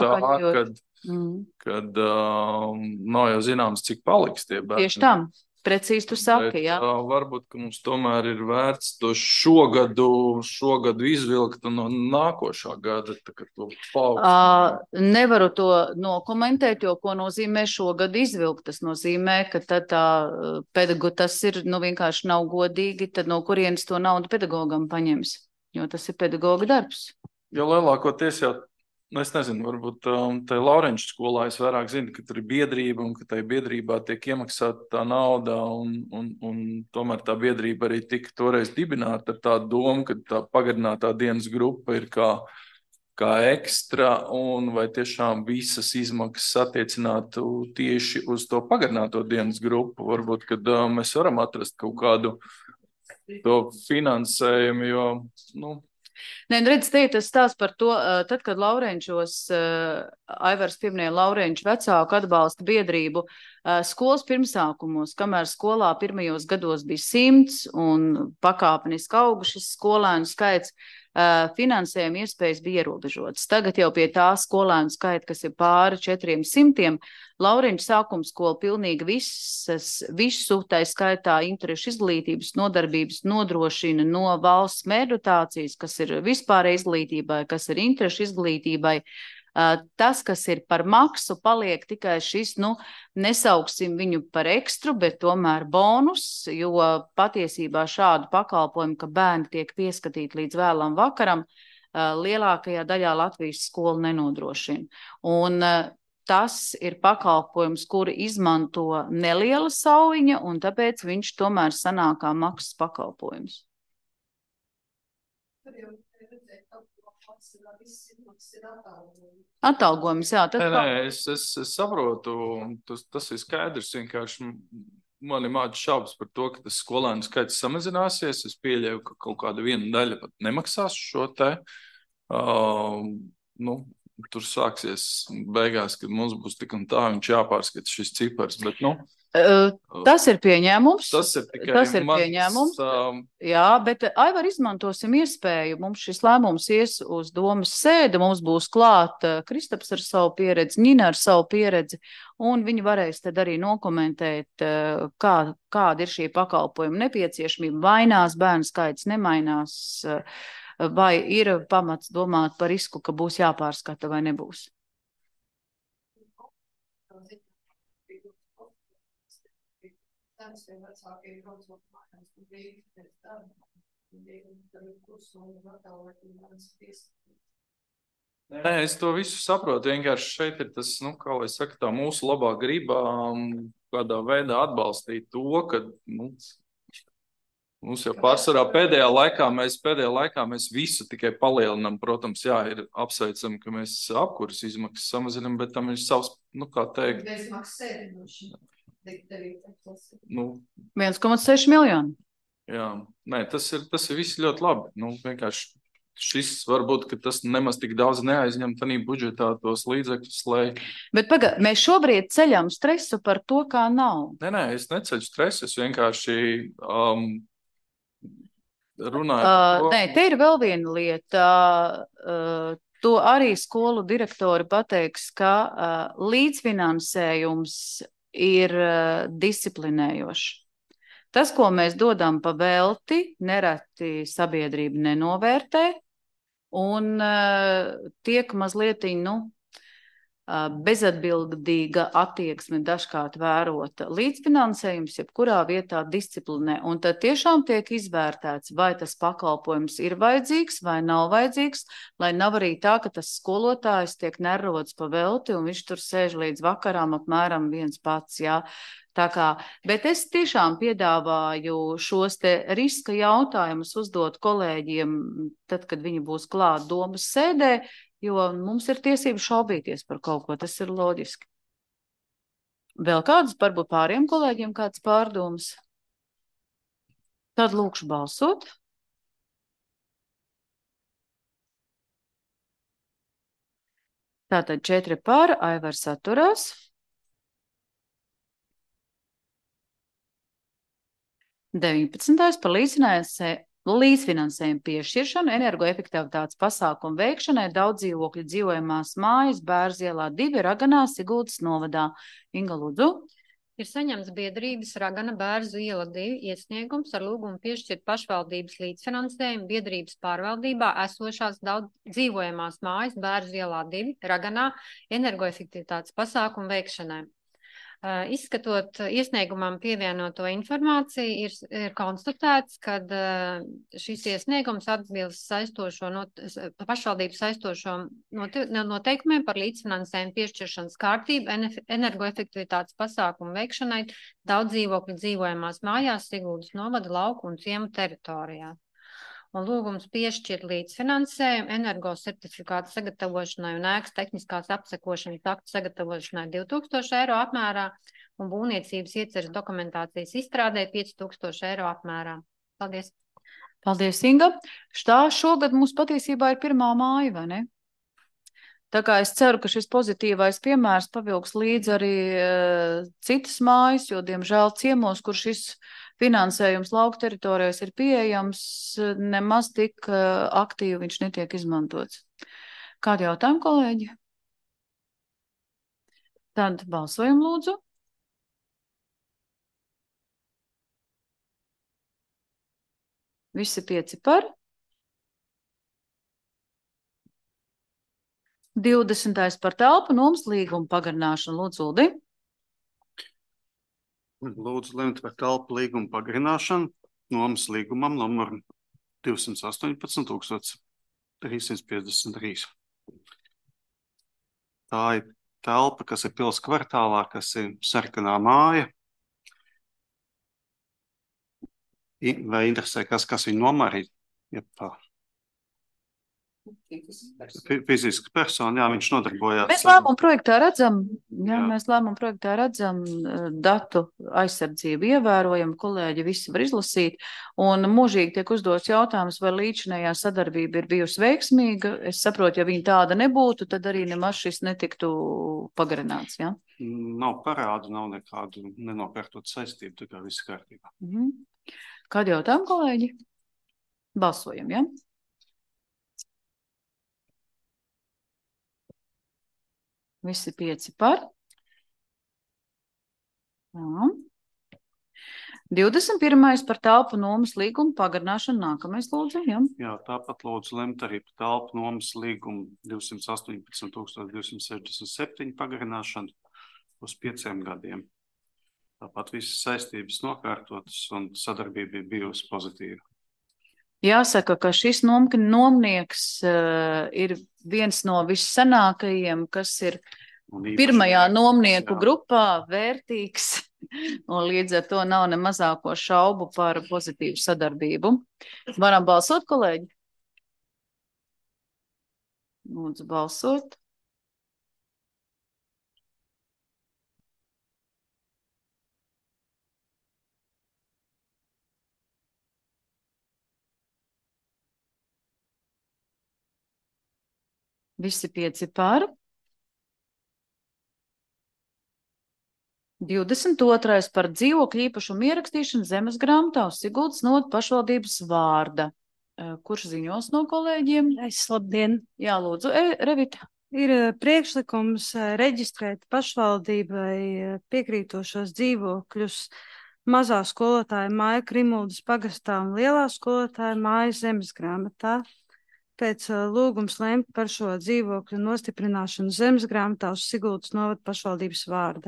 Kad nav jau zināms, cik paliks tie bērni. Tieši tam. Precīzi tu saki, jā. Varbūt, ka mums tomēr ir vērts to šogadu izvilkt no nākošā gada, kad to paaugstināt. Nevaru to nokomentēt, jo ko nozīmē šogad izvilkt. Tas nozīmē, ka tad tas ir, vienkārši nav godīgi, tad no kurienes to naudu pedagogam paņems, jo tas ir pedagoga darbs. Jo lielākoties jau, es nezinu, varbūt tai Laurenča skolā es vairāk zinu, ka tur ir biedrība un ka tai biedrībā tiek iemaksāta tā nauda un tomēr tā biedrība arī tika toreiz dibināta ar tādu domu, ka tā pagarinātā dienas grupa ir kā ekstra un vai tiešām visas izmaksas attiecinātu tieši uz to pagarināto dienas grupu. Varbūt, kad mēs varam atrast kaut kādu to finansējumu, jo, Redz, te ir tas stāsts par to, tad, kad Laurenčos, Aivars pieminēja Laurenču vecāku atbalsta biedrību, skolas pirmsākumos, kamēr skolā pirmajos gados bija 100 un pakāpeniski auga šis skolēnu skaits, finansējuma iespējas bija ierobežotas. Tagad jau pie tā skolēnu skaita, kas ir pāri 400, Lauriņš sākuma skola pilnīgi visu, tā skaitā interešu izglītības nodarbības nodrošina no valsts mērdotācijas, kas ir vispār izglītībai, kas ir interešu izglītībai. Tas, kas ir par maksu, paliek tikai šis, nesauksim viņu par ekstru, bet tomēr bonus, jo patiesībā šādu pakalpojumu, ka bērni tiek pieskatīti līdz vēlam vakaram, lielākajā daļā Latvijas skolu nenodrošina. Un tas ir pakalpojums, kuri izmanto neliela sauviņa, un tāpēc viņš tomēr sanāk kā maksas pakalpojums. Atalgojums, jā. Es saprotu, tas ir skaidrs, vienkārši man ir mādas šaubas par to, ka tas skolēnu skaits samazināsies. Es pieļauju, ka kaut kāda viena daļa pat nemaksās šo te. Tur sāksies beigās, kad mums būs tik un tā, viņš jāpārskata šis cipars, bet, Tas ir pieņēmums. Tas ir pieņēmums. Jā, bet Aivar, izmantosim iespēju. Mums šis lēmums ies uz domas sēdi. Mums būs klāt Kristaps ar savu pieredzi, Nina ar savu pieredzi, un viņi varēs tad arī nokomentēt, kāda ir šī pakalpojuma nepieciešamība. Mainās bērnu skaits, nemainās, vai ir pamats domāt par risku, ka būs jāpārskata vai nebūs. Nē, es to visu saprotu. Vienkārši šeit ir tas, kā lai saka, tā mūsu labā gribā kādā veidā atbalstīt to, ka mums jau pārsvarā pēdējā laikā mēs visu tikai palielinam. Protams, jā, ir apsveicami, ka mēs apkuras izmaksas samazinam, bet tam ir savs, kā teikt. 1,6 miljoni. Jā, nē, tas ir viss ļoti labi. Vienkārši šis varbūt, ka tas nemaz tik daudz neaizņem tanī budžetā tos līdzekļus, lai... Bet mēs šobrīd ceļam stresu par to, kā nav. Nē, es neceļu stresu, es vienkārši runāju par to. Nē, te ir vēl viena lieta. To arī skolu direktori pateiks, ka līdzfinansējums ir disciplinējoši. Tas, ko mēs dodam pa velti, nereti sabiedrība nenovērtē un tiek mazliet bezatbildīga attieksme dažkārt vērota. Līdzfinansējums jebkurā vietā disciplinē, un tad tiešām tiek izvērtēts, vai tas pakalpojums ir vajadzīgs vai nav vajadzīgs, lai nav arī tā, ka tas skolotājs tiek nerots pa velti, un viņš tur sēž līdz vakarām apmēram viens pats, jā. Bet es tiešām piedāvāju šos te riska jautājumus uzdot kolēģiem, tad, kad viņi būs klāt domas sēdē, jo mums ir tiesības šaubīties par kaut ko, tas ir loģiski. Vēl kādas, varbūt pāriem kolēģiem kādas pārdomas? Tad lūkšu balsot. Tātad 4 par, Aivars atturās. Deviņpadsmitais par līdzfinansējumu piešķiršanu energoefektivitātes pasākumu veikšanai daudz dzīvokļu dzīvojamās mājas Bērzielā 2 Raganā Siguldas novadā. Inga, lūdzu. Ir saņemts biedrības Ragana Bērzu iela 2 iesniegums ar lūgumu piešķirt pašvaldības līdzfinansējumu biedrības pārvaldībā esošās daudz dzīvojamās mājas Bērzielā 2 Raganā energoefektivitātes pasākumu veikšanai. Izskatot iesniegumam pievienoto informāciju, ir konstatēts, ka šis iesniegums atbilst pašvaldības saistošo noteikumiem par līdzfinansējumu piešķiršanas kārtību energoefektivitātes pasākumu veikšanai daudz dzīvokļu dzīvojamās mājās Siguldas novada lauku un ciemu teritorijā. Un lūgums piešķirt līdzfinansējumu energosertifikātu sagatavošanai un ēkas tehniskās apsekošanas aktu sagatavošanai 2000 eiro apmērā un būvniecības ieceres dokumentācijas izstrādē 5000 eiro apmērā. Paldies! Paldies, Inga! Šogad mums patiesībā ir pirmā māja, vai ne? Tā kā es ceru, ka šis pozitīvais piemērs pavilks līdz arī citas mājas, jo, diemžēl, ciemos, kur šis finansējums lauku teritorijās ir pieejams, nemaz tik aktīvi viņš netiek izmantots. Kādi jautājumi, kolēģi? Tad balsojam, lūdzu. Visi 5 par. 20. par telpu nomas līgumu pagarināšanu. Lūdzu, Uldi. Lūdzu lemt par telpu līgumu pagarināšanu nomas līgumam numur 218 353. Tā ir telpa, kas ir pils kvartālā, kas ir sarkanā māja. Vai interesē, kas viņu nomā arī? Fiziska persona, jā, viņš nodarbojās. Mēs lēmumu projektā redzam, datu aizsardzību ievērojam, kolēģi visi var izlasīt, un mūžīgi tiek uzdots jautājums, vai līdzinējā sadarbība ir bijusi veiksmīga. Es saprotu, ja viņa tāda nebūtu, tad arī nemaz šis netiktu pagarināts, jā? Nav parādu, nav nekādu nenopērtot saistību, tā kā viss kārtībā. Kādi jautājumi, kolēģi? Balsojam, jā? Visi 5 par. Jā. 21. par telpu nomas līgumu pagarināšanu. Nākamais lūdzu, jā? Jā, tāpat lūdzu lemt arī par telpu nomas līgumu 218 267 pagarināšanu uz 5 gadiem. Tāpat visas saistības nokārtotas un sadarbība ir bijusi pozitīva. Jāsaka, ka šis nomnieks ir viens no vissanākajiem, kas ir pirmajā nomnieku grupā vērtīgs, un līdz ar to nav ne mazāko šaubu par pozitīvu sadarbību. Varam balsot, kolēģi? Lūdzu, balsot. Visi 5 par. 22. par dzīvokļu īpašumu ierakstīšanu zemes grāmatā uz Siguldas novadas pašvaldības vārda. Kurš ziņos no kolēģiem? Labdien! Jā, lūdzu, Revita. Ir priekšlikums reģistrēt pašvaldībai piekrītošos dzīvokļus mazā skolotāja māja Krimuldas pagastā un lielā skolotāja māja zemes grāmatā. Pēc lūgums lemt par šo dzīvokļu nostiprināšanu zemes grāmatā uz Siguldas novada pašvaldības vārda.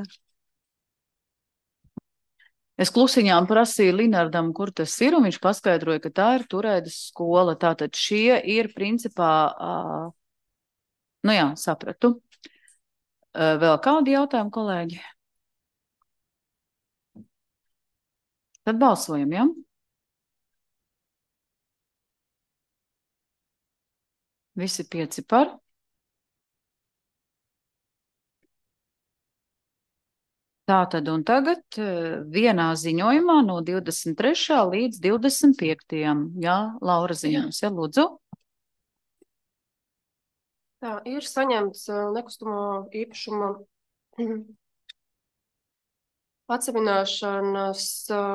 Es klusiņām prasīju Linardam, kur tas ir, un viņš paskaidroja, ka tā ir Turēdas skola. Tātad šie ir principā, nu jā, sapratu. Vēl kādi jautājumi, kolēģi? Tad balsojam, jā? Visi 5 par. Tātad un tagad vienā ziņojumā no 23. līdz 25. Jā, Laura ziņojums, jā, lūdzu. Tā, ir saņemts nekustamo īpašumu atsevināšanas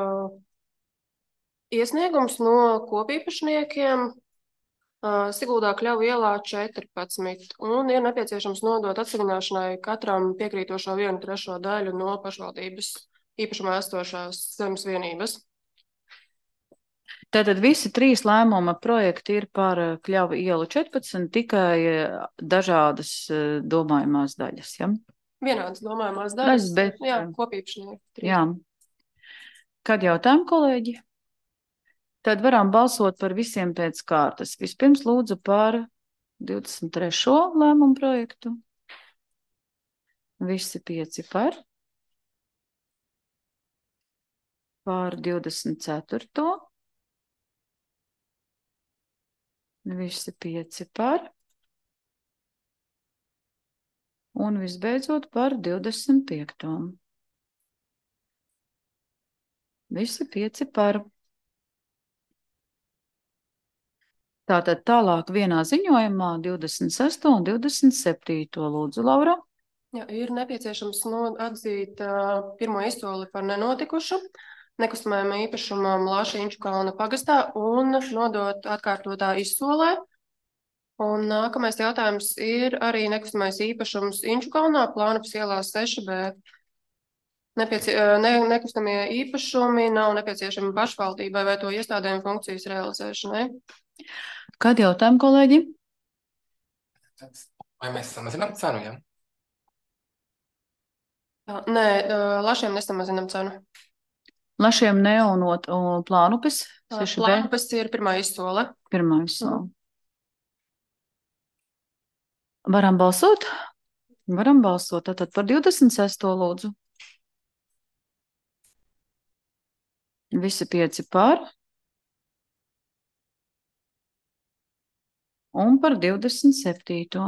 iesniegums no kopīpašniekiem Siguldā Kļavu ielā 14, un ir nepieciešams nodot atsevināšanai katram piekrītošo 1/3 daļu no pašvaldības īpašumā esošās zemes vienības. Tātad visi 3 lēmuma projekti ir par Kļavu ielu 14, tikai dažādas domājumās daļas, ja? Vienādas domājumās daļas, bet, jā, kopīpašnieki. Jā. Kādi jautājumi, kolēģi? Tad varam balsot par visiem pēc kārtas. Vispirms lūdzu par 23. lēmumu projektu. Visi 5 par. Par 24. Visi 5 par. Un visbeidzot par 25. Visi 5 par. Tātad tālāk vienā ziņojumā 26. un 27. lūdzu, Laura. Jā, ir nepieciešams atzīt pirmo izsoli par nenotikušu. nekustamajam īpašumam Laša Inčukalna pagastā un nodot atkārtotā izsolē. Un nākamais jautājums ir arī nekustamais īpašums Inčukalnā, Plānupes ielā 6B. Nekustamie īpašumi nav nepieciešami pašvaldībai vai to iestādēm funkcijas realizēšanai. Kādi jautājumi, kolēģi? Vai mēs samazinām cenu, ja? Nē, Lašiem nesamazinām cenu. Lašiem ne un Plānupes? Plānupes ir pirmā izsole. Pirmā izsole. Varam balsot? Varam balsot. Tātad par 26. lūdzu. Visi 5 par. Un par 27.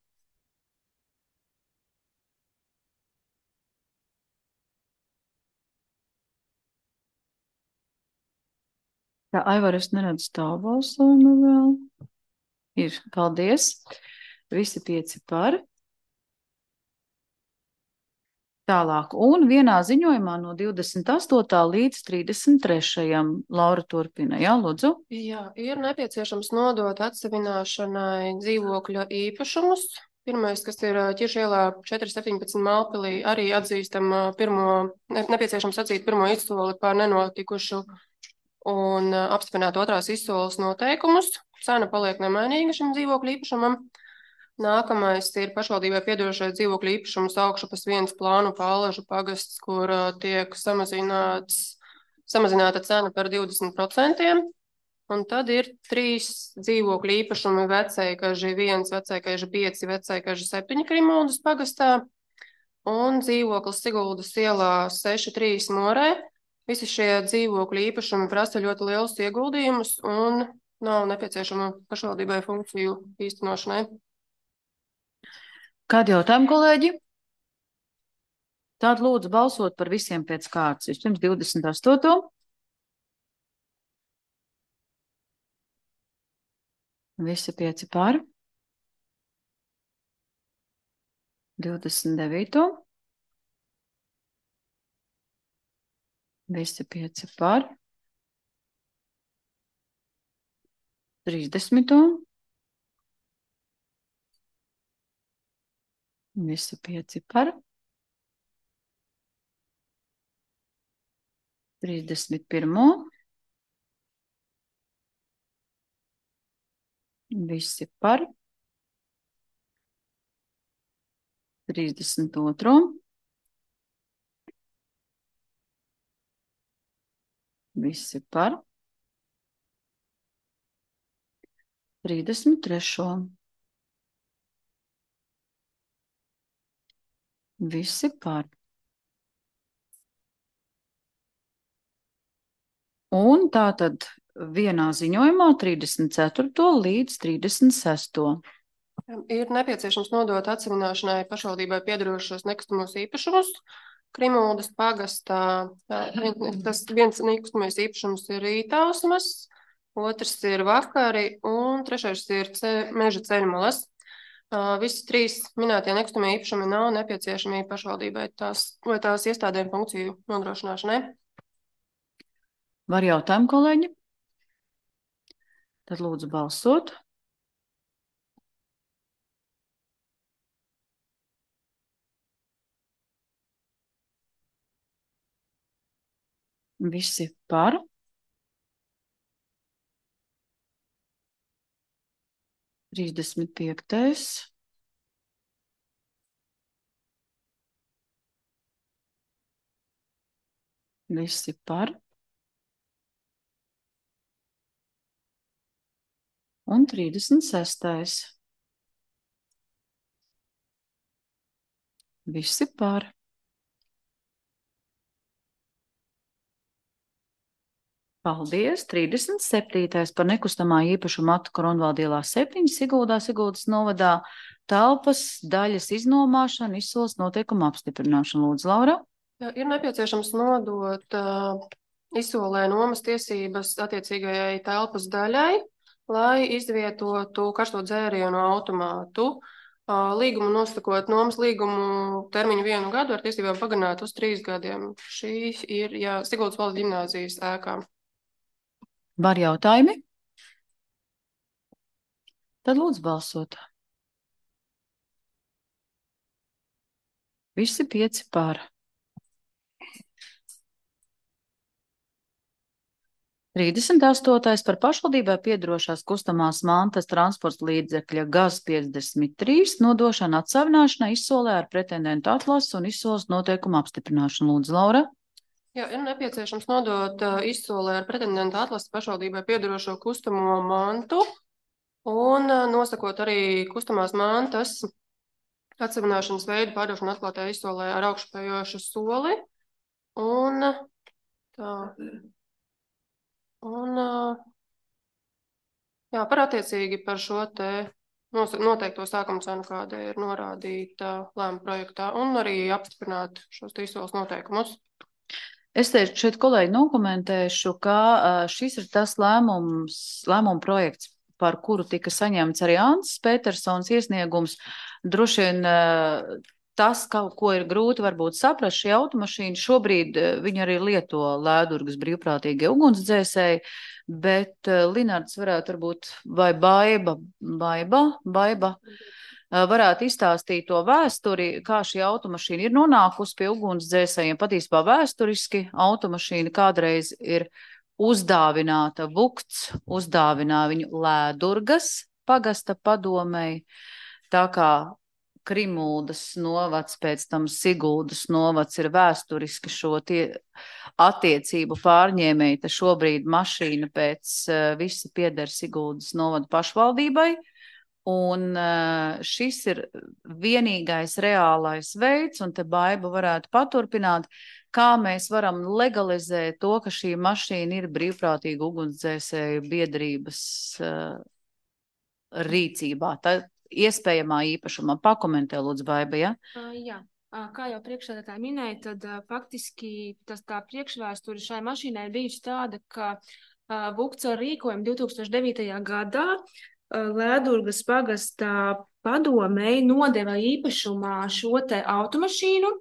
Tā, Aivar, es neredzu stāvu balsojumu vēl. Ir, paldies. Visi 5 par. Tālāk. Un vienā ziņojumā no 28. līdz 33. Laura turpina. Jā, lūdzu. Jā, ir nepieciešams nodot atsevināšanai dzīvokļa īpašumus. Pirmais, kas ir Ķiršielā 417 Malpilī, arī atzīstam nepieciešams atzīt pirmo izsoli par nenotikušu un apstiprināt otrās izsoles noteikumus. Cena paliek nemainīga šim dzīvokļu īpašumam. Nākamais ir pašvaldībai piedarošais dzīvokļu īpašums Augšupas 1 plānu Pāležu pagasts, kur tiek samazināta cena par 20%. Un tad ir 3 dzīvokļu īpašumi Vecēkaži 1, Vecēkaži 5, Vecēkaži 7 Krimuldas pagastā un dzīvoklis Siguldas ielā 6-3 Morē. Visi šie dzīvokļu īpašumi prasa ļoti lielus ieguldījumus un nav nepieciešama pašvaldībai funkciju īstenošanai. Kādi jautājumi, kolēģi? Tātad lūdzu balsot par visiem pēc kārtas. Vispirms 28. Visi 5 par. 29. Visi 5 par. 30. Visi 5 par. 31. Visi par. 32. Visi par. 33. Visi par. Un tā tad vienā ziņojumā 34. līdz 36. Ir nepieciešams nodot atsevināšanai pašvaldībai piedarošos nekustamos īpašumus. Krimuldas pagastā tas viens nekustamais īpašums ir Rītausmas, otrs ir Vakari un trešais ir Meža ceļmalas. Visi 3 minētie nekustamie īpašumi nav nepieciešami pašvaldībai vai tās iestādēm funkciju nodrošināšanai. Var jautājumu, kolēģi? Tad lūdzu balsot. Visi par. 35. Visi par. Un 36. Visi par. Paldies. 37. par nekustamā īpašuma Matu Kronvalda ielā 7, Siguldas novadā, telpas daļas iznomāšana, izsoles noteikumu apstiprināšana. Lūdzu, Laura. Ir nepieciešams nodot izsolē nomas tiesības attiecīgajai telpas daļai, lai izvietotu karsto dzērienu automātu. Līgumu nosakot nomas līgumu termiņu 1 gadu ar tiesībām pagarināt uz 3 gadiem. Šī ir Siguldas valsts ģimnāzijas ēkā. Var jautājumi? Tad lūdzu balsot. Visi 5 par. 38. par pašvaldībai piederošās kustamās mantas transporta līdzekļa GAZ 53 nodošana atsavināšanai izsolē ar pretendentu atlases un izsoles noteikumu apstiprināšanu. Lūdzu, Laura. Jā, ir nepieciešams nodot izsolē ar pretendentu atlases pašvaldībai piederošo kustamo mantu un nosakot arī kustamās mantas atsavināšanas veidu pārdošanu atklātajā izsolē ar augšupejošu soli. Un tā... par attiecīgi par šo te noteikto sākuma cenu, kāda ir norādīta lēmuma projektā, un arī apstiprināt šos izsoles noteikumus. Es te šeit kolēģi nokomentēšu, ka šis ir tas lēmuma projekts, par kuru tika saņemts arī Anses Petersons iesniegums. Droši vien tas, ko ir grūti varbūt saprast, šī automašīna šobrīd viņa arī lieto Lēdurgas brīvprātīgie ugunsdzēsēji, bet Linards varētu varbūt vai Baiba varētu izstāstīt to vēsturi, kā šī automašīna ir nonākusi pie ugunsdzēsējiem. Patiesībā vēsturiski automašīna kādreiz ir uzdāvināta Vukts, uzdāvināja viņu Lēdurgas pagasta padomei, tā kā Krimuldas novads, pēc tam Siguldas novads ir vēsturiski šo attiecību pārņēmēji, te šobrīd mašīna pēc visa pieder Siguldas novada pašvaldībai, un šis ir vienīgais reālais veids, un te Baiba varētu paturpināt, kā mēs varam legalizēt to, ka šī mašīna ir brīvprātīga ugunsdzēsēju biedrības rīcībā. Iespējamā īpašumā. Pakomentē, lūdzu, Baiba, ja? Jā. Kā jau priekšsēdētāji minēja, tad faktiski tā priekšvēsture šai mašīnai ir bijusi tāda, ka Vukts ar rīkojumu 2009. gadā Lēdurgas pagasta padomei nodeva īpašumā šo te automašīnu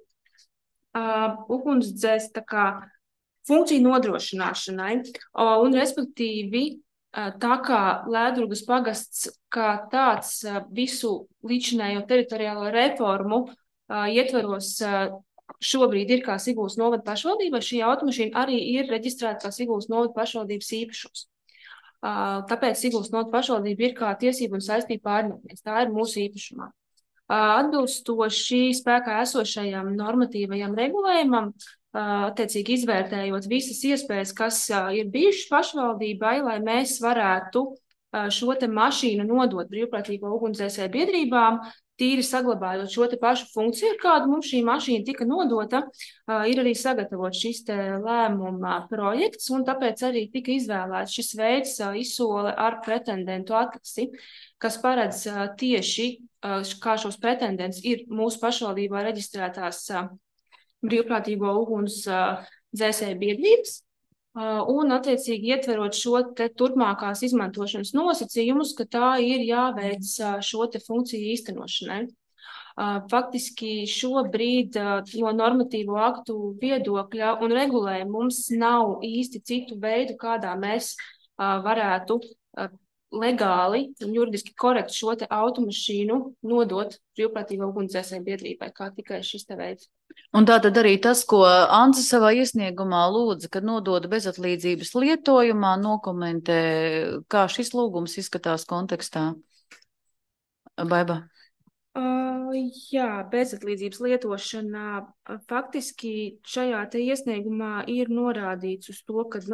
ugunsdzēs funkciju nodrošināšanai, un respektīvi tā kā Lēdurgas pagasts kā tāds visu līdzinējo teritoriālo reformu ietveros šobrīd ir kā Siguldas novada pašvaldība, šī automašīna arī ir reģistrēta kā Siguldas novada pašvaldības īpašums. Tāpēc Siguldas novada pašvaldība ir kā tiesība un saistība pārņemties. Tā ir mūsu īpašumā. Atbilstoši spēkā esošajam normatīvajam regulējumam, attiecīgi izvērtējot visas iespējas, kas ir bijušas pašvaldībai, lai mēs varētu šo te mašīnu nodot brīvprātīgo ugunsdzēsēju biedrībām, tīri saglabājot šo te pašu funkciju, ar kādu mums šī mašīna tika nodota, ir arī sagatavot šis te lēmuma projekts, un tāpēc arī tika izvēlēts šis veids izsole ar pretendentu atlasi, kas paredz tieši, kā šos pretendents ir mūsu pašvaldībā reģistrētās brīvprātīgo ugunsdzēsēju biedrības, un attiecīgi ietverot šo te turpmākās izmantošanas nosacījumus, ka tā ir jāveic šo te funkciju īstenošanai. Faktiski šobrīd no normatīvo aktu viedokļa un regulējuma mums nav īsti citu veidu, kādā mēs varētu legāli un juridiski korekti šo te automašīnu nodot brīvprātīgo ugunsdzēsēju biedrībai, kā tikai šis te veids. Un tā tad arī tas, ko Anse savā iesniegumā lūdza, kad nododa bezatlīdzības lietojumā, nokomentē, kā šis lūgums izskatās kontekstā. Baiba. Jā, bezatlīdzības lietošana faktiski šajā te iesniegumā ir norādīts uz to, ka,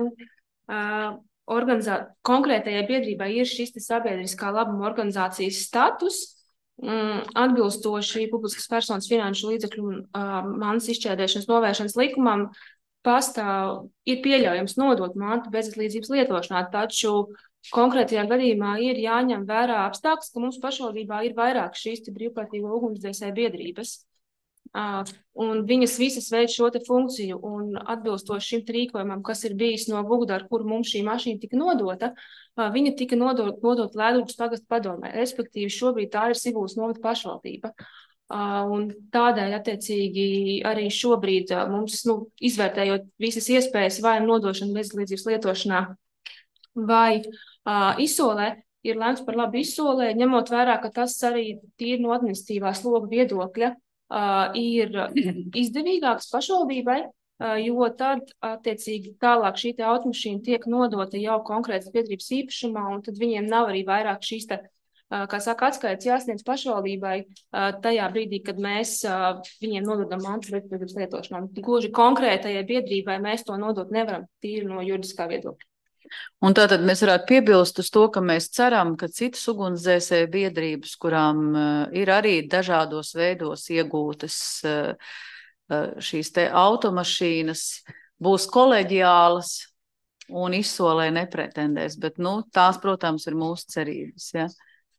konkrētajai biedrībai ir šis te sabiedriskā labuma organizācijas status, atbilstoši publiskas personas finanšu līdzekļu mantas izšķērdēšanas novēršanas likumam ir pieļaujams nodot mantu bezatlīdzības lietošanā, taču konkrētajā gadījumā ir jāņem vērā apstākļus, ka mums pašvaldībā ir vairāk šīs te brīvprātīgo ugunsdzēsēju biedrības. un viņas visas veids šo te funkciju, un atbilstoši šim rīkojumam, kas ir bijis no Bugda, ar kuru mums šī mašīna tika nodota, viņa tika nodota Lēdurgas pagasta padomē. Respektīvi, šobrīd tā ir Siguldas novada pašvaldība. Un tādēļ, attiecīgi, arī šobrīd mums, izvērtējot visas iespējas vai nodošana bezgalīdzības lietošanā vai izsolē, ir lēmts par labu izsolē, ņemot vērā, ka tas arī tīri no administratīvā sloga viedokļa ir izdevīgāks pašvaldībai, jo tad, attiecīgi, tālāk šī automašīna tiek nodota jau konkrētas biedrības īpašumā, un tad viņiem nav arī vairāk šīs, kā saka, atskaites jāsniedz pašvaldībai tajā brīdī, kad mēs viņiem nododam mantu bezgalīdzības lietošanā. Gluži konkrētajai biedrībai mēs to nodot nevaram tīri no juridiskā viedokļa. Un tātad mēs varētu piebilst uz to, ka mēs ceram, ka citas ugunsdzēsēju biedrības, kurām ir arī dažādos veidos iegūtas šīs te automašīnas, būs koleģiālas un izsolē nepretendēs, bet, tās, protams, ir mūsu cerības, ja.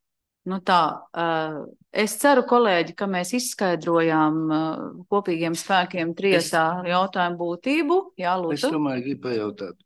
Es ceru, kolēģi, ka mēs izskaidrojām kopīgiem spēkiem triesā jautājumu būtību. Jā, lūdzu. Es domāju, gribu pajautāt.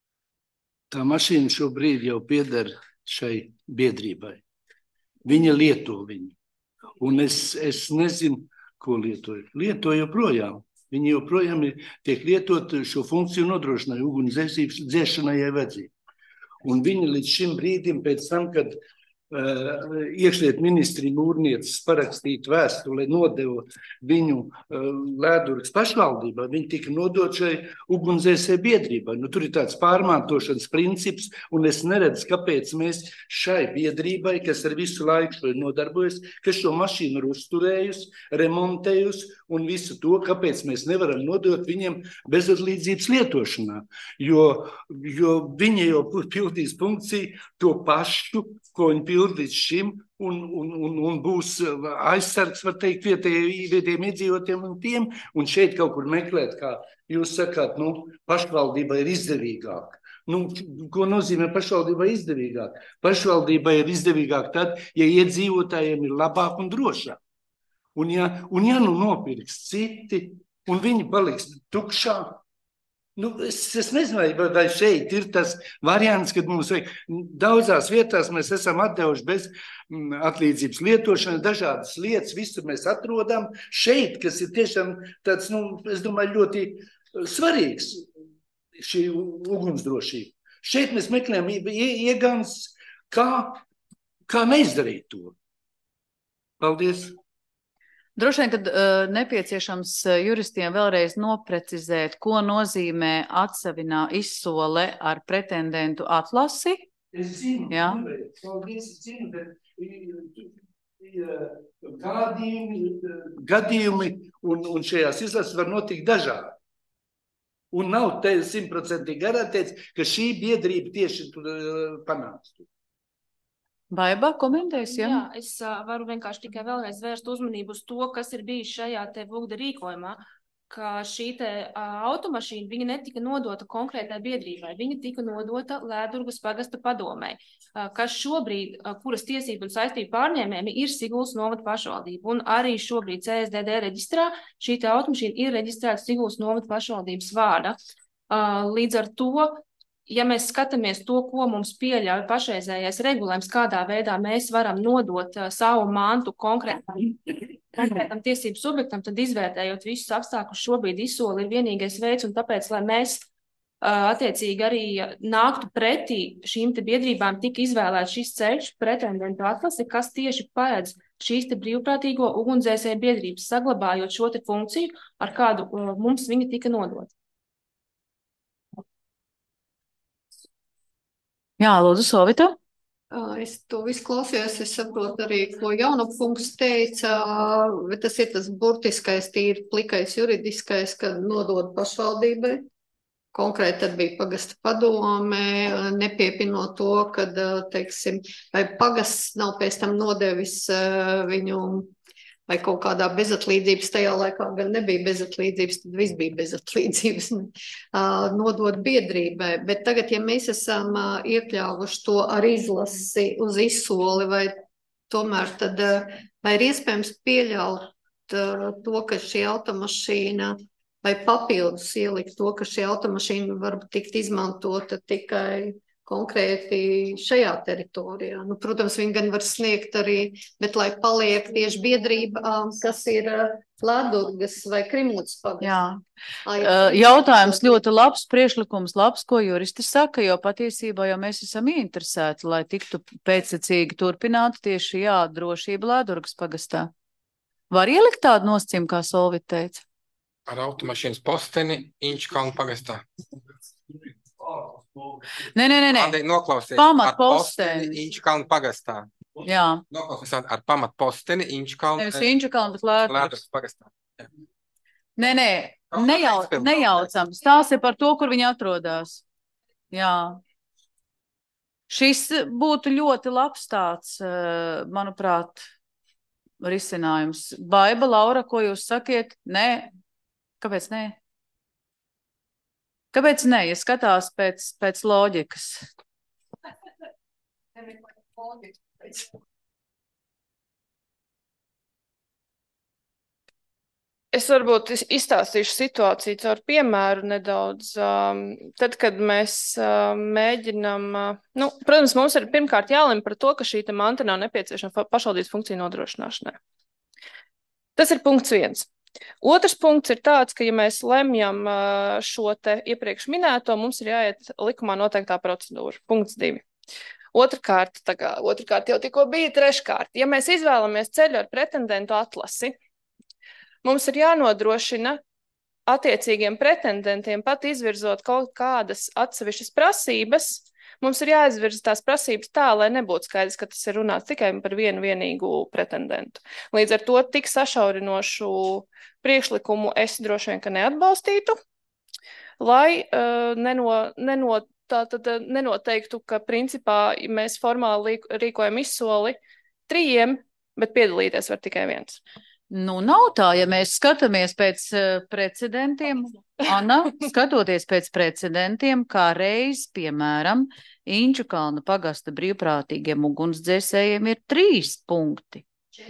Tā mašīna šobrīd jau pieder šai biedrībai. Viņa lieto viņu. Un es nezinu, ko lietoju. Lietoju joprojām. Viņa joprojām tiek lietot šo funkciju nodrošināja ugunsdzēsības dzēšanai vajadzību. Un viņa līdz šim brīdim, pēc tam, kad iekšlietu ministrija Mūrnieces parakstītu vēstuli, nodeva viņu Lēdurgas pašvaldībā, viņi tika nodot šai ugunsdzēsēju biedrībai. Tur ir tāds pārmantošanas princips, un es neredzu, kāpēc mēs šai biedrībai, kas ar visu laiku šo nodarbojas, kas šo mašīnu ir uzturējusi, remontējusi un visu to, kāpēc mēs nevaram nodot viņiem bezatlīdzības lietošanā. Jo viņi jau pildīs funkciju to pašu, ko viņi pild līdz šim, un būs aizsargs, var teikt, vietējiem iedzīvotiem un tiem, un šeit kaut kur meklēt, kā jūs sakāt, pašvaldība ir izdevīgāk. Ko nozīmē pašvaldībai izdevīgāk? Pašvaldībai ir izdevīgāk tad, ja iedzīvotājiem ir labāk un drošāk. Un ja nopirks citi, un viņi paliks tukšā, es nezinu, vai šeit ir tas variants, kad mums vajag. Daudzās vietās mēs esam atdevuši bez atlīdzības lietošana, dažādas lietas, visur mēs atrodam. Šeit, kas ir tiešām tāds, es domāju, ļoti svarīgs šī ugunsdrošība. Šeit mēs meklējam iegans, kā neizdarīt to. Paldies! Droši vien, kad nepieciešams juristiem vēlreiz noprecizēt, ko nozīmē izsole ar pretendentu atlasi. Es zinu, paldies, es zinu, bet gadījumi un šajās izlases var notikt dažādi. Un nav te 100% garantēts, ka šī biedrība tieši panāks to. Baiba, komentēs, jā? Jā, es varu vienkārši tikai vēlreiz vērst uzmanību uz to, kas ir bijis šajā te Bugda rīkojumā, ka šī te automašīna, viņa netika nodota konkrētai biedrībai, viņa tika nodota Lēdurgas pagasta padomē, kas šobrīd, kuras tiesību un saistību pārņēmējumi ir Siguldas novada pašvaldība, un arī šobrīd CSDD reģistrā šī te automašīna ir reģistrēta Siguldas novada pašvaldības vārda. Līdz ar to, ja mēs skatāmies to, ko mums pieļauj pašreizējais regulējums, kādā veidā mēs varam nodot savu mantu konkrētam tiesību subjektam, tad izvērtējot visus apstākļus šobrīd izsoli ir vienīgais veids, un tāpēc, lai mēs attiecīgi arī nāktu pretī šīm te biedrībām, tika izvēlēts šis ceļš pretendentu atlasi, kas tieši paredz šīs te brīvprātīgo ugunsdzēsēju biedrības, saglabājot šo te funkciju, ar kādu mums viņa tika nodota. Jā, lūdzu, Sovita. Es to visu klausījos, es saprotu arī, ko Jaunakungs teica, bet tas ir tas burtiskais, tīri plikais juridiskais, ka nodod pašvaldībai. Konkrēti tad bija pagasta padome, nepiepinot to, kad, teiksim, vai pagasts nav pēc tam nodevis viņu vai kaut kādā bezatlīdzības, tajā laikā gan nebija bezatlīdzības, tad viss bija bezatlīdzības, nodot biedrībai. Bet tagad, ja mēs esam iekļāvuši to ar izlasi uz izsoli, vai tomēr tad, vai ir iespējams pieļaut to, ka šī automašīna vai papildus ielikt to, ka šī automašīna var tikt izmantota tikai konkrēti šajā teritorijā. Nu, protams, viņi gan var sniegt arī, bet lai paliek tieši biedrība, kas ir Lēdurgas vai Krimūdas pagasts. Jā. Jautājums ļoti labs, priekšlikums labs, ko juristi saka, jo patiesībā jau mēs esam ieinteresēti, lai tiktu pēctecīgi turpinātu tieši drošība Lēdurgas pagastā. Var ielikt tādu nosacījumu, kā Solvita teica? Ar automašīnas posteni Inčukalnu pagastā. Nē. Noklausies. Pamatposteni. Inčukalnu pagastā. Jā. Noklausies ar pamatposteni Inčukalnu. Nevis Inčukalnu, bet Lēdurgas pagastā. Nē, nejaucam. Stāsti par to, kur viņi atrodas. Jā. Šis būtu ļoti labs tāds, manuprāt, risinājums. Baiba, Laura, ko jūs sakiet? Nē. Kāpēc nē? Kāpēc nē? Ja skatās pēc loģikas. Es varbūt izstāstīšu situāciju caur piemēru nedaudz. Tad, kad mēs mēģinam, protams, mums ir pirmkārt jālem par to, ka šī manta nav nepieciešama pašvaldības funkciju nodrošināšanai. Tas ir punkts 1. Otrs punkts ir tāds, ka, ja mēs lemjam šo te iepriekš minēto, mums ir jāiet likumā noteiktā procedūra. Punkts 2. Otrkārt jau tikko bija, treškārt. Ja mēs izvēlamies ceļu ar pretendentu atlasi, mums ir jānodrošina attiecīgiem pretendentiem pat izvirzot kaut kādas atsevišķas prasības. Mums ir jāizvirza tās prasības tā, lai nebūtu skaidrs, ka tas ir runāts tikai par vienu vienīgu pretendentu. Līdz ar to tik sašaurinošu priekšlikumu es droši vien, ka neatbalstītu, lai nenoteiktu, ka principā mēs formāli rīkojam izsoli 3, bet piedalīties var tikai 1. Nu, nav tā, ja mēs skatāmies pēc precedentiem, Anna, skatoties pēc precedentiem, kā reiz, piemēram, Inčukalna pagasta brīvprātīgiem ugunsdzēsējiem ir 3 punkti.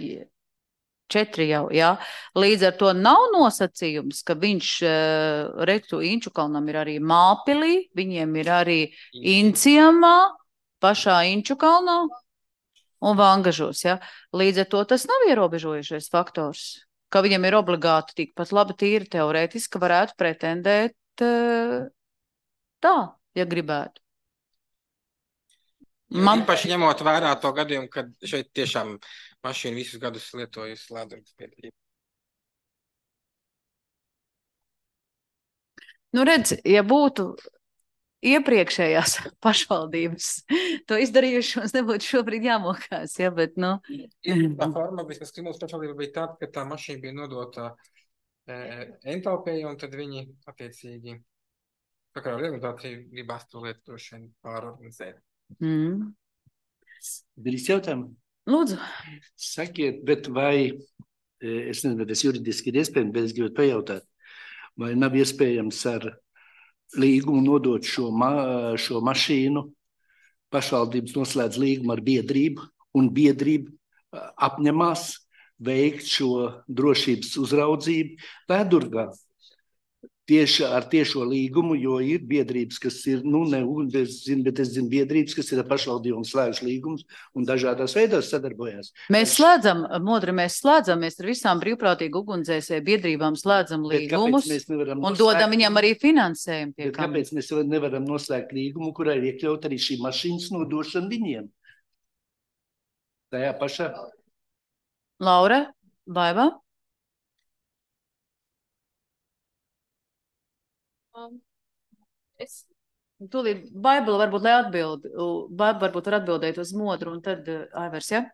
4 jau, jā. Līdz ar to nav nosacījums, ka viņš, Inčukalnam ir arī Māpilī, viņiem ir arī Inciemā, pašā Inčukalnā. Un Vangažos, ja? Līdz ar to tas nav ierobežojušais faktors, ka viņam ir obligāti tikpat labi tīri teorētiski, ka varētu pretendēt tā, ja gribētu. Īpaši ņemot vērā to gadījumu, kad šeit tiešām mašīna visus gadus lietojusi Lēdurgas biedrību. Nu redz, ja būtu iepriekšējās pašvaldības to izdarījušos, nebūtu šobrīd jāmokās, ja, bet, Tā forma, vismaz Krimūdas pašvaldība bija tāda, ka tā mašīna bija nodota NTLP, un tad viņi attiecīgi, tā kā organizācija gribās to lietu droši vien pārorganizēt. Drīz jautājumu? Lūdzu. Sakiet, bet vai, es nezinu, vai tas juridiski ir iespējams, bet es gribētu pajautāt, vai nav iespējams ar līgumu nodot šo mašīnu, pašvaldības noslēdz līgumu ar biedrību, un biedrība apņemās veikt šo drošības uzraudzību Lēdurgā. Tieši ar tiešo līgumu, jo ir biedrības, kas ir, bet es zinu biedrības, kas ir ar pašvaldību un slēguši līgumus un dažādās veidos sadarbojās. Mēs slēdzam ar visām brīvprātīgu ugunsdzēsēju biedrībām slēdzam līgumus un dodam viņam arī finansējumu. Kāpēc mēs nevaram noslēgt līgumu, kurā ir iekļaut arī šī mašīnas nodošana viņiem? Tajā pašā. Laura, Baiba? Tūlīt Baiba varbūt var atbildēt uz Modru, un tad Aivars, ja?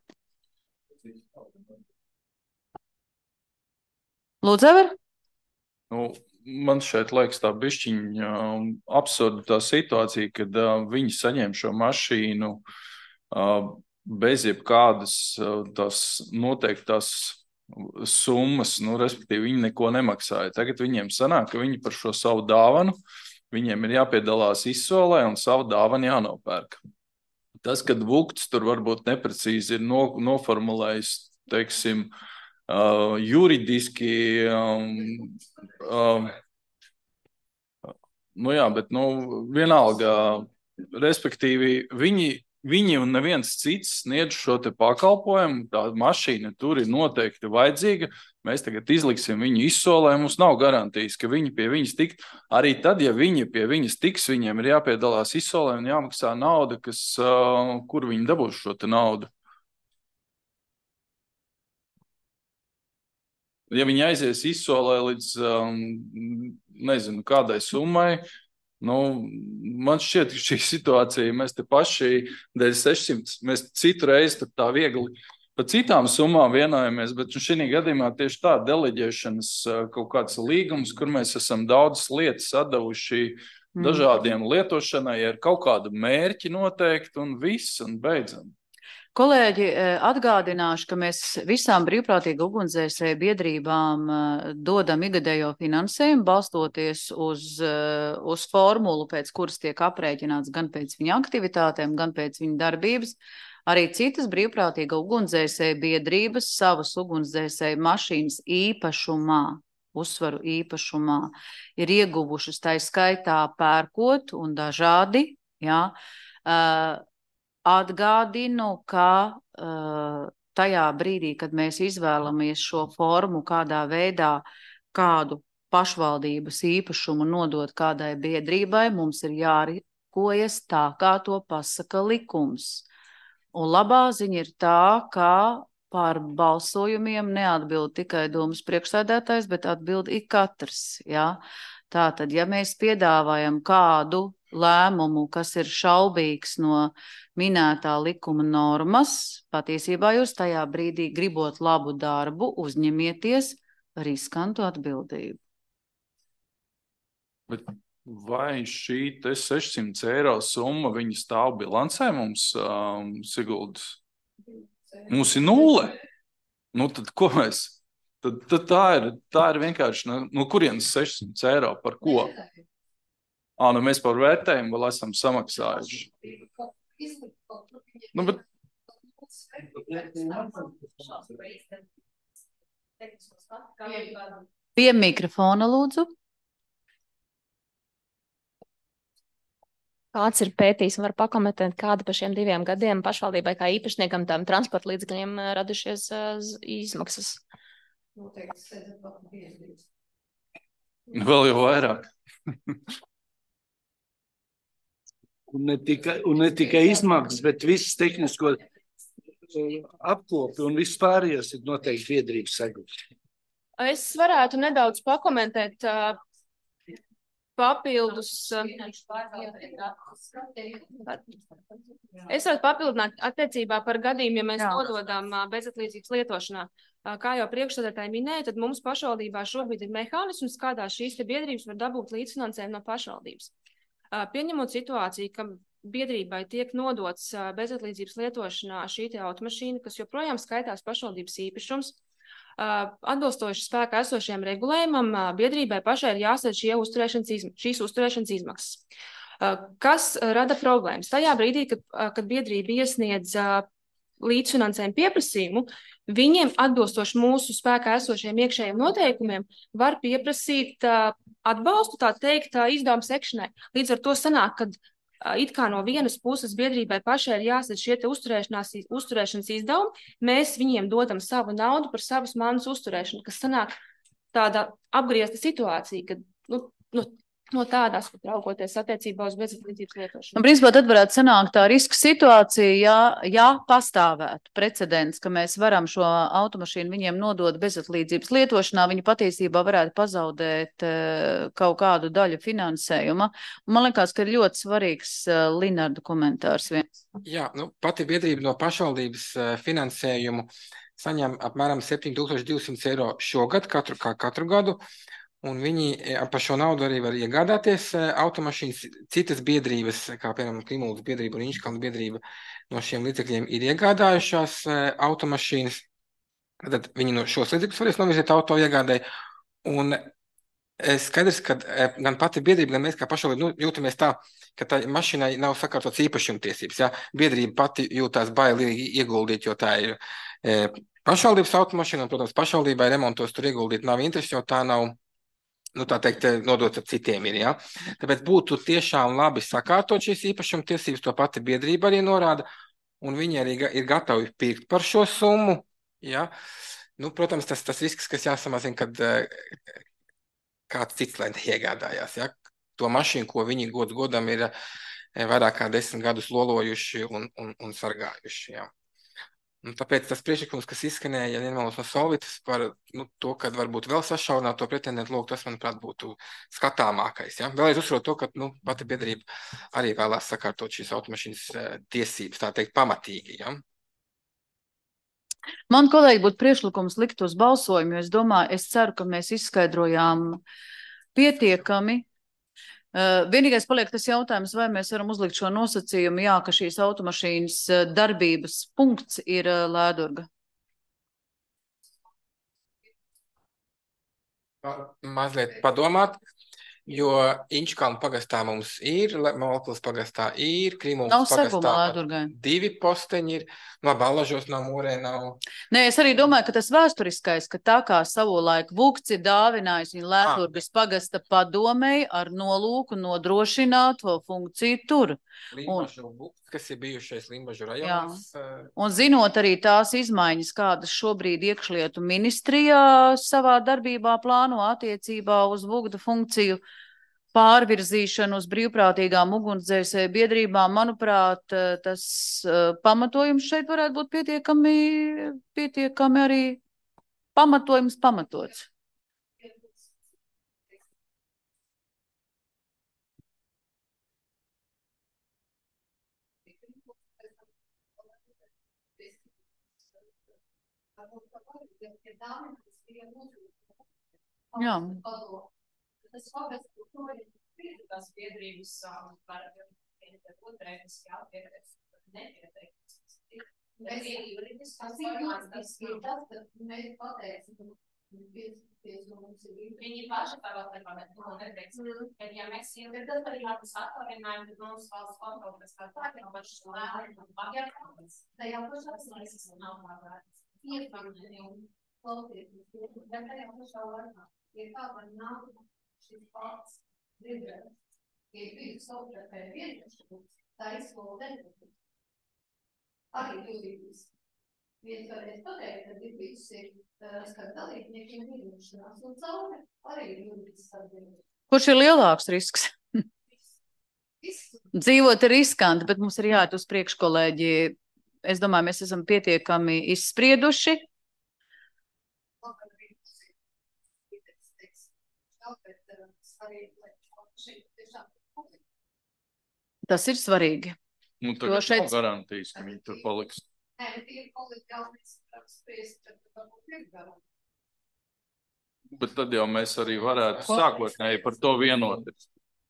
Lūdzu, Aivar? Man šeit liekas tā bišķiņa absurda tā situācija, kad viņi saņem šo mašīnu bez jebkādas tās noteiktās summas, respektīvi viņi neko nemaksāja. Tagad viņiem sanāk, ka viņi par šo savu dāvanu, viņiem ir jāpiedalās izsolē un savu dāvanu jānopērk. Tas, kad Vukts tur varbūt neprecīzi ir noformulējis, teiksim, juridiski. Jā, bet vienalga, respektīvi, viņi un neviens cits sniedz šo te pakalpojumu, tā mašīna tur ir noteikti vajadzīga, mēs tagad izliksim viņu izsolē, mums nav garantijas, ka viņi pie viņas tikt. Arī tad, ja viņi pie viņas tiks, viņiem ir jāpiedalās izsolē un jāmaksā nauda, kur viņi dabūs šo te naudu. Ja viņi aizies izsolē līdz, nezinu, kādai summai, man šķiet, ka šī situācija, mēs te paši dēļ 600, mēs citu reizi tā viegli par citām summām vienojamies, bet šī gadījumā tieši tā deleģēšanas kaut kāds līgums, kur mēs esam daudzas lietas atdevuši dažādiem lietošanai, ar kaut kādu mērķi noteikti un viss, un beidzam. Kolēģi, atgādināšu, ka mēs visām brīvprātīgu ugunsdzēsēju biedrībām dodam igadējo finansējumu, balstoties uz formulu, pēc kuras tiek aprēķināts gan pēc viņa aktivitātēm, gan pēc viņa darbības. Arī citas brīvprātīga ugunsdzēsēju biedrības savas ugunsdzēsēju mašīnas īpašumā, uzsvaru īpašumā, ir ieguvušas tai skaitā pērkot un dažādi, jā. Atgādinu, ka tajā brīdī, kad mēs izvēlamies šo formu, kādā veidā kādu pašvaldības īpašumu nodot kādai biedrībai, mums ir jārīkojas tā, kā to pasaka likums. Un labā ziņa ir tā, ka par balsojumiem neatbild tikai domas priekšsēdētājs, bet atbild ik katrs. Ja? Tātad, ja mēs piedāvājam kādu lēmumu, kas ir šaubīgs no minētā likuma normas, patiesībā jūs tajā brīdī gribot labu darbu, uzņemieties riskantu atbildību. Bet vai šī te 600 eiro summa, viņa stāv bilancē mums, Siguldas? Mums ir 0. Tad ko mēs? Tad tā ir vienkārši, no kurienes 600 eiro, par ko? Mēs par vērtējumu vēl esam samaksājuši. Bet... Pie mikrofona, lūdzu. Kāds ir pētījis un var pakomentēt, kāda pa šiem 2 gadiem pašvaldībai kā īpašniekam tām transporta līdzekļiem radušies izmaksas? Vēl jau vairāk. Un ne tikai izmaksas, bet visas tehnisko apkopi un viss pārējais ir noteikti biedrības segums. Es varētu nedaudz pakomentēt papildus. Es varu papildināt attiecībā par gadījumu, ja mēs nododam bezatlīdzības lietošanā. Kā jau priekšsēdētāji minēja, tad mums pašvaldībā šobrīd ir mehānisms, kādā šīs te biedrības var dabūt līdzfinansējumu no pašvaldības. Pieņemot situāciju, ka biedrībai tiek nodots bezatlīdzības lietošanā šī te automašīna, kas joprojām skaitās pašvaldības īpašums, atbilstoši spēkā esošajam regulējumam, biedrībai pašai ir jāsadz šīs uzturēšanas izmaksas. Kas rada problēmas? Tajā brīdī, kad biedrība iesniedz līdzfinansējumu pieprasījumu, viņiem atbilstoši mūsu spēkā esošajiem iekšējiem noteikumiem var pieprasīt atbalstu, tā teikt, izdevumu sekšanai. Līdz ar to sanāk, kad it kā no vienas puses biedrībai pašai ir jāsadz šie te uzturēšanas izdevumi, mēs viņiem dodam savu naudu par savas manas uzturēšanu, kas sanāk tāda apgriezta situācija, kad no tādās, pat raugoties attiecībā uz bezatlīdzības lietošanu. Principā tad varētu sanākt tā riska situācija, ja pastāvētu precedents, ka mēs varam šo automašīnu viņiem nodot bezatlīdzības lietošanā, viņi patiesībā varētu pazaudēt kaut kādu daļu finansējuma. Man liekas, ka ir ļoti svarīgs Linarda komentārs viens. Jā, pati biedrība no pašvaldības finansējumu saņem apmēram 7200 eiro šogad, katru gadu. Un viņi par šo naudu arī var iegādāties automašīnas. Citas biedrības, kā piemēram Klimuldas biedrība un Inčkalna biedrība, no šiem līdzekļiem ir iegādājušās automašīnas. Tad viņi no šos līdzekļus varēs novirzīt auto iegādai. Un skaidrs, ka gan pati biedrība, gan mēs kā pašvaldība jūtamies tā, ka tā mašīnai nav sakārtots īpašumtiesības. Ja? Biedrība pati jūtās baili ieguldīt, jo tā ir pašvaldības automašīna, un, protams, pašvaldībai remontos tur ieguldīt nav interesi, jo tā nav, nu, tā teikt, nodots ar citiem ir, ja. Tāpēc būtu tiešām labi sakārtot šīs īpašuma tiesības, to pati biedrība arī norāda, un viņi arī ir gatavi pirkt par šo summu, ja. Nu, protams, tas risks, kas jāsamazina, kad kāds cits, lai neiegādājās, ja. To mašīnu, ko viņi gods godam ir vairāk kā 10 gadus lolojuši un sargājuši, ja. Un tāpēc tas priekšlikums, kas izskanēja, ja nemaldos no Solvitas par to, kad varbūt vēl sašaurināt to pretendentu loku, tas, manuprāt, būtu skatāmākais. Ja? Vēlreiz uzsverot to, ka pati biedrība arī vēlās sakārtot šīs automašīnas tiesības, tā teikt, pamatīgi. Ja? Man, kolēģi, būtu priekšlikums likt uz balsojumu, jo es domāju, es ceru, ka mēs izskaidrojām pietiekami. Vienīgais paliek tas jautājums, vai mēs varam uzlikt šo nosacījumu, jā, ka šīs automašīnas darbības punkts ir Lēdurga. Mazliet padomāt, jo Inčkalnu pagastā mums ir, Malpils pagastā ir, Krīmulas pagastā 2 posteņi ir, labi, Allažos nav, Mūrē nav. Nē, es arī domāju, ka tas vēsturiskais, ka tā kā savulaik Vukts ir dāvinājis viņa Lēdurgas pagasta padomei ar nolūku nodrošināt to funkciju tur. Limbažu Vukts, kas ir bijušais Limbažu rajonas. Un zinot arī tās izmaiņas, kādas šobrīd iekšlietu ministrijā savā darbībā plāno attiecībā uz Vukta funkciju pārvirzīšanu uz brīvprātīgām ugunsdzēsēju biedrībām, manuprāt, tas pamatojums šeit varētu būt pietiekami arī pamatots. Jā. Tas pagasts, ko tās biedrības par otrētas jāpieteikts, nepieteikts. Mēs juridiskās tas ir tas, ka mēs pateicam, viņi paši pārvaldībā, bet neteiks. Bet ja mēs ievedam arī tas atvaļinājumu, tad mums valsts kontrola, kas kā tā, ka var šo lēmumu pagērtāmies. Tajā pašās mēs nav pārvērts. Iefarmējumu, klausies, bet tajā pašā laikā, ja kā var nav šis pats dzirdēt, ja bija savprātēji vienkāršums, tā izskolu nedabūs. Arī jūrības. Viens varēs pateikt, ka dirbības ir skar dalībniekiem vienošanās un cauri arī jūrības sadarbības. Kurš ir lielāks risks? Dzīvot ir riskanti, bet mums ir jāiet uz priekšu, kolēģi. Es domāju, mēs esam pietiekami izsprieduši. Tas ir svarīgi. Nu, tagad šeit... nav garantijas, ka viņi tur paliks. Nē, bet ir politiskais spriest, tad varbūt ir garantija. Bet tad jau mēs arī varētu sākotnēji par to vienoties.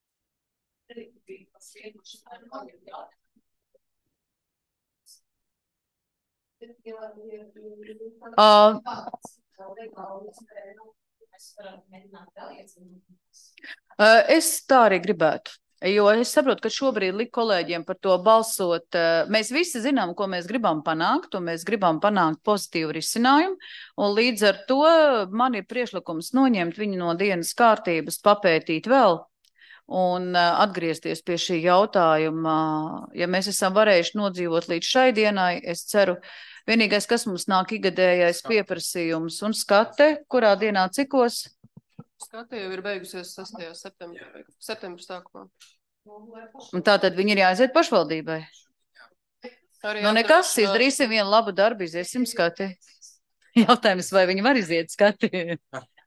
Es tā arī gribētu, jo es saprotu, ka šobrīd liek kolēģiem par to balsot. Mēs visi zinām, ko mēs gribam panākt, un mēs gribam panākt pozitīvu risinājumu, un līdz ar to man ir priekšlikums noņemt viņu no dienas kārtības, papētīt vēl un atgriezties pie šī jautājuma. Ja mēs esam varējuši nodzīvot līdz šai dienai, es ceru, vienīgais, kas mums nāk igadējais pieprasījums un skate, kurā dienā cikos? Skate jau ir beigusies 6. septembra sākumā. Un tātad viņi ir jāaiziet pašvaldībai. Nu nekas, izdarīsim vienu labu darbu, iziesim skati. Jautājums, vai viņi var iziet skati?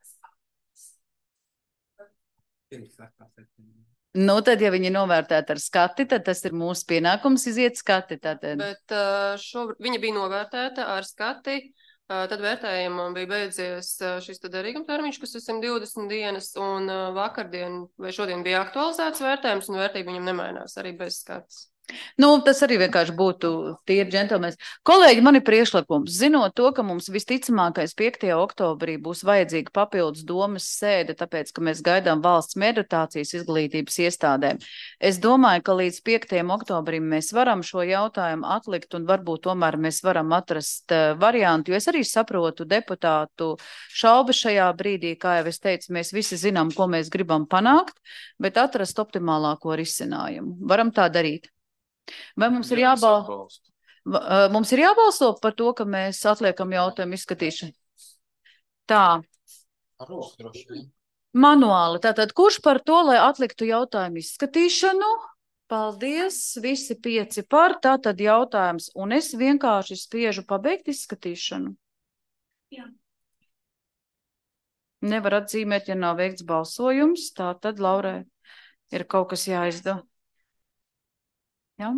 Nu, tad, ja viņi novērtētu ar skati, tad tas ir mūsu pienākums iziet skati. Tātad. Bet viņa bija novērtēta ar skati, tad vērtējumam bija beidzies šis derīguma termiņš, kas ir 120 dienas, un vakardien vai šodien bija aktualizēts vērtējums, un vērtība viņam nemainās arī bez skatas. Nu, tas arī vienkārši būtu tīri džentelmenis. Kolēģi, man ir priekšlikums. Zinot to, ka mums visticamākais 5. oktobrī būs vajadzīga papildus domas sēde, tāpēc, ka mēs gaidām valsts mērdotācijas izglītības iestādēm. Es domāju, ka līdz 5. oktobrim mēs varam šo jautājumu atlikt un varbūt tomēr mēs varam atrast variantu, jo es arī saprotu deputātu šaubas šajā brīdī, kā jau es teicu, mēs visi zinām, ko mēs gribam panākt, bet atrast optimālāko risinājumu. Varam tā darīt. Vai mums ir mums ir jābalso par to, ka mēs atliekam jautājumu izskatīšanu? Tā. Manuāli. Tātad, kurš par to, lai atliktu jautājumu izskatīšanu? Paldies, visi 5 par, tātad jautājums. Un es vienkārši spiežu pabeigt izskatīšanu. Jā. Nevar atzīmēt, ja nav veikts balsojums, tātad, Laurai, ir kaut kas jāizdara. Jā.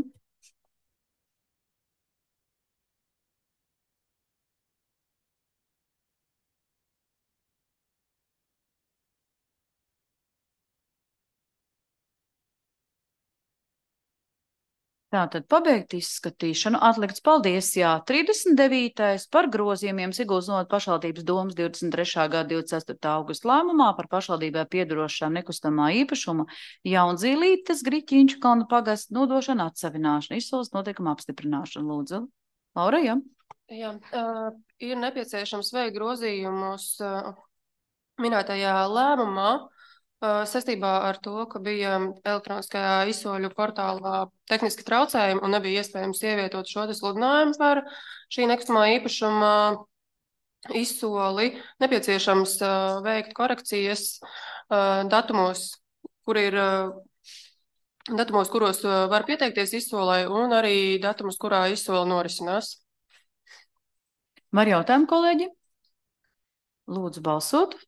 Tātad pabeigt izskatīšanu, atlikts paldies, jā, 39. par grozījumiem Siguldas novada pašvaldības domas 23. gada 24. augusta lēmumā par pašvaldībai piedarošā nekustamā īpašuma Jaundzīlītes Griķiņšu kalnu pagastu nodošanu atsavināšanu, izsoles noteikuma apstiprināšanu. Lūdzu, Laura, jā. Jā, ir nepieciešams veikt grozījumus minētajā lēmumā, saistībā ar to, ka bija elektroniskajā izsoļu portālā tehniski traucējumi un nebija iespējams ievietot šo sludinājumu par šī nekustamā īpašuma izsoli, nepieciešams veikt korekcijas datumos, kuros var pieteikties izsolai, un arī datumos, kurā izsola norisinās. Var jautājumu, kolēģi? Lūdzu balsot.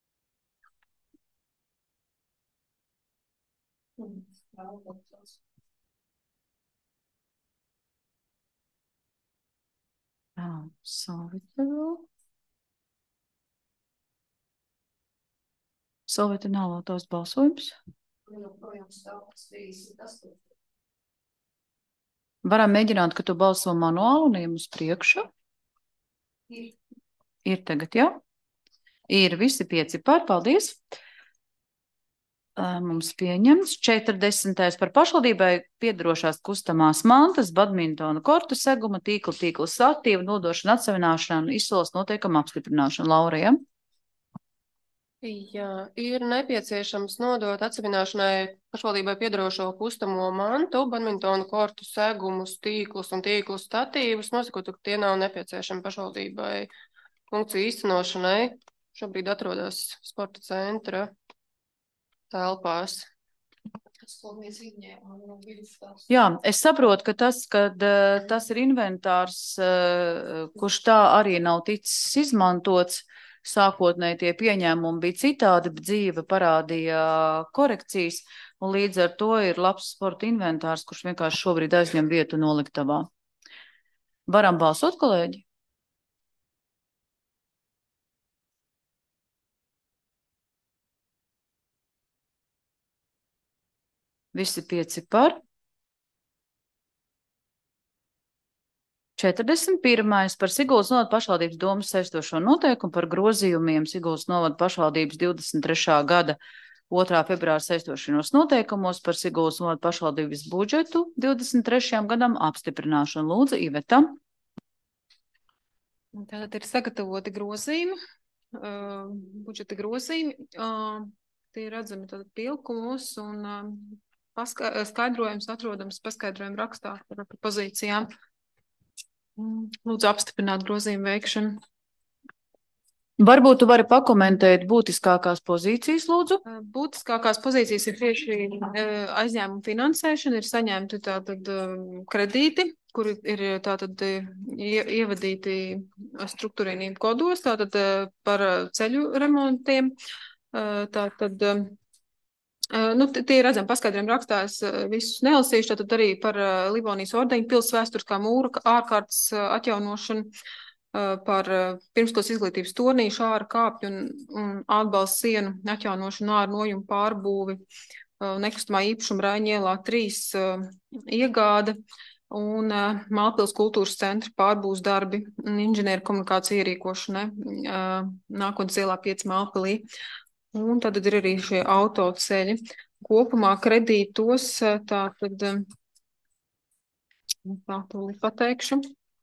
Solvita nav vēl tavs balsojums. Varam mēģināt, ka tu balso manuāli un ejam uz priekšu. Ir tagad, jā? Ir visi 5 par, paldies. Mums pieņemts 40. par pašvaldībai piedarošās kustamās mantas, badmintona kortu seguma, tīkla satīva, nodošana atsavināšana, izsoles noteikuma apstiprināšana. Laura, ja? Jā, ir nepieciešams nodot atsavināšanai pašvaldībai piedarošo kustamo mantu, badmintona kortu segumus, tīklus un tīklu statīvus, nosakot, ka tie nav nepieciešami pašvaldībai funkciju īstenošanai. Šobrīd atrodas sporta centra telpās. Jā, es saprotu, ka tas ir inventārs, kurš tā arī nav ticis izmantots. Sākotnēji tie pieņēmumi bija citādi, bet dzīve parādīja korekcijas, un līdz ar to ir labs sporta inventārs, kurš vienkārši šobrīd aizņem vietu noliktavā. Varam balsot, kolēģi? Visi 5 par. 41. par Siguldas novada pašvaldības domas saistošo noteikumu par grozījumiem Siguldas novada pašvaldības 23. gada 2. februāra saistošanos noteikumos par Siguldas novada pašvaldības budžetu 23. gadam apstiprināšanu. Lūdzu, Iveta. Tātad ir sagatavoti grozījumi, budžeta grozījumi. Tie ir redzami tātad pilkumos un skaidrojums atrodams paskaidrojumu rakstā par pozīcijām. Lūdzu apstiprināt grozījumu veikšanu. Varbūt tu vari pakomentēt būtiskākās pozīcijas, lūdzu? Būtiskākās pozīcijas ir tieši aizņēmuma finansēšana, ir saņemti tātad kredīti, kuri ir tātad ievadīti struktūrīnību kodos, tātad par ceļu remontiem, tātad tie ir redzami paskaidrojumi rakstās, visus nelasīšu, tātad arī par Livonijas ordeņa pils vēsturiskā mūra ārkārtas atjaunošanu, par pirmskolas izglītības tornīšu āra kāpju un atbalsta sienu atjaunošanu, āra nojumu pārbūvi, nekustamā īpašuma Raiņa ielā 3 iegāde un Mālpils kultūras centra pārbūs darbi un inženieru komunikāciju ierīkošanai Nākotnes ielā 5 Mālpilī. Un tad ir arī šie autoceļi. Kopumā kredītos tātad, tā tūlīt pateikšu.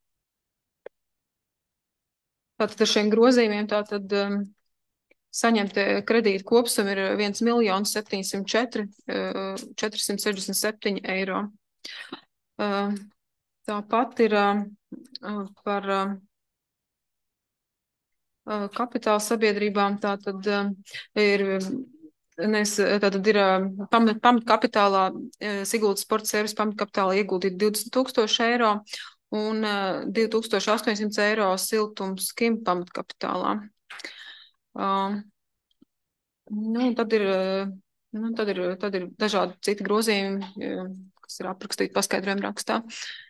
Tātad ar šiem grozījumiem tātad saņemt kredītu kopsum ir 1 704 467 eiro. Tāpat ir par kapitāla sabiedrībām, tātad ir pamatkapitālā Siguldas sporta servis pamatkapitālā ieguldīt 20 000 eiro un 2800 eiro siltums Kim pamatkapitālā. Tad ir dažādi citi grozījumi, kas ir aprakstīti paskaidrojuma rakstā.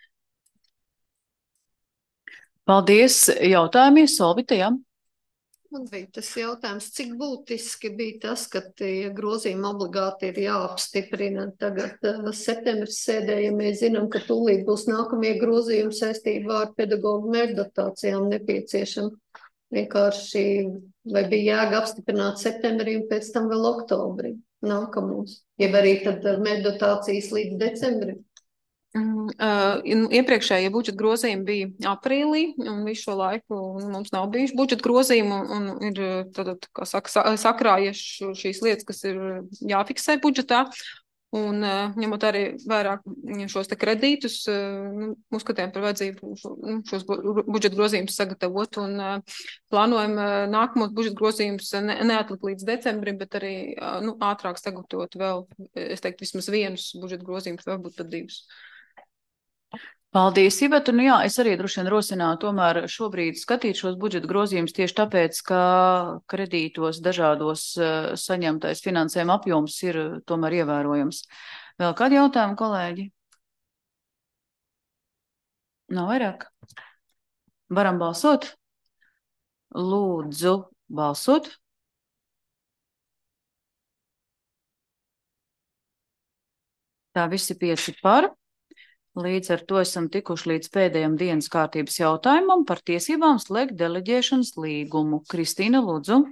Paldies. Jautājumi, Solvita, jā? Man bija tas jautājums, cik būtiski bija tas, ka tie grozījumi obligāti ir jāapstiprina tagad septembris sēdē, ja mēs zinām, ka tūlīt būs nākamie grozījumi saistībā ar pedagoģu mērķdotācijām nepieciešami. Vienkārši, vai bija jēga apstiprināt septembrī un pēc tam vēl oktobrī nākamos, jeb arī tad mērķdotācijas līdz decembrim? Iepriekšējie budžeta grozījumi bija aprīlī, un visu šo laiku mums nav bijuši budžeta grozījumi, un ir tad, kā saka, sakrājies šīs lietas, kas ir jāfiksē budžetā, un ņemot arī vairāk šos te kredītus, uzskatījām par vajadzību šos budžeta grozījumus sagatavot, un plānojam nākamos budžeta grozījumus neatlikt līdz decembrim, bet arī ātrāk sagatavot vēl, es teiktu, vismaz vienus budžeta grozījumus, varbūt pat 2. Paldies, Iveta. Jā, es arī droši vien rosinātu tomēr šobrīd skatīt šos budžeta grozījumus tieši tāpēc, ka kredītos dažādos saņemtais finansējuma apjoms ir tomēr ievērojams. Vēl kādi jautājumi, kolēģi? Nav vairāk? Varam balsot? Lūdzu, balsot. Tā visi 5 par. Līdz ar to esam tikuši līdz pēdējam dienas kārtības jautājumam par tiesībām slēgt deleģēšanas līgumu. Kristīna, lūdzu.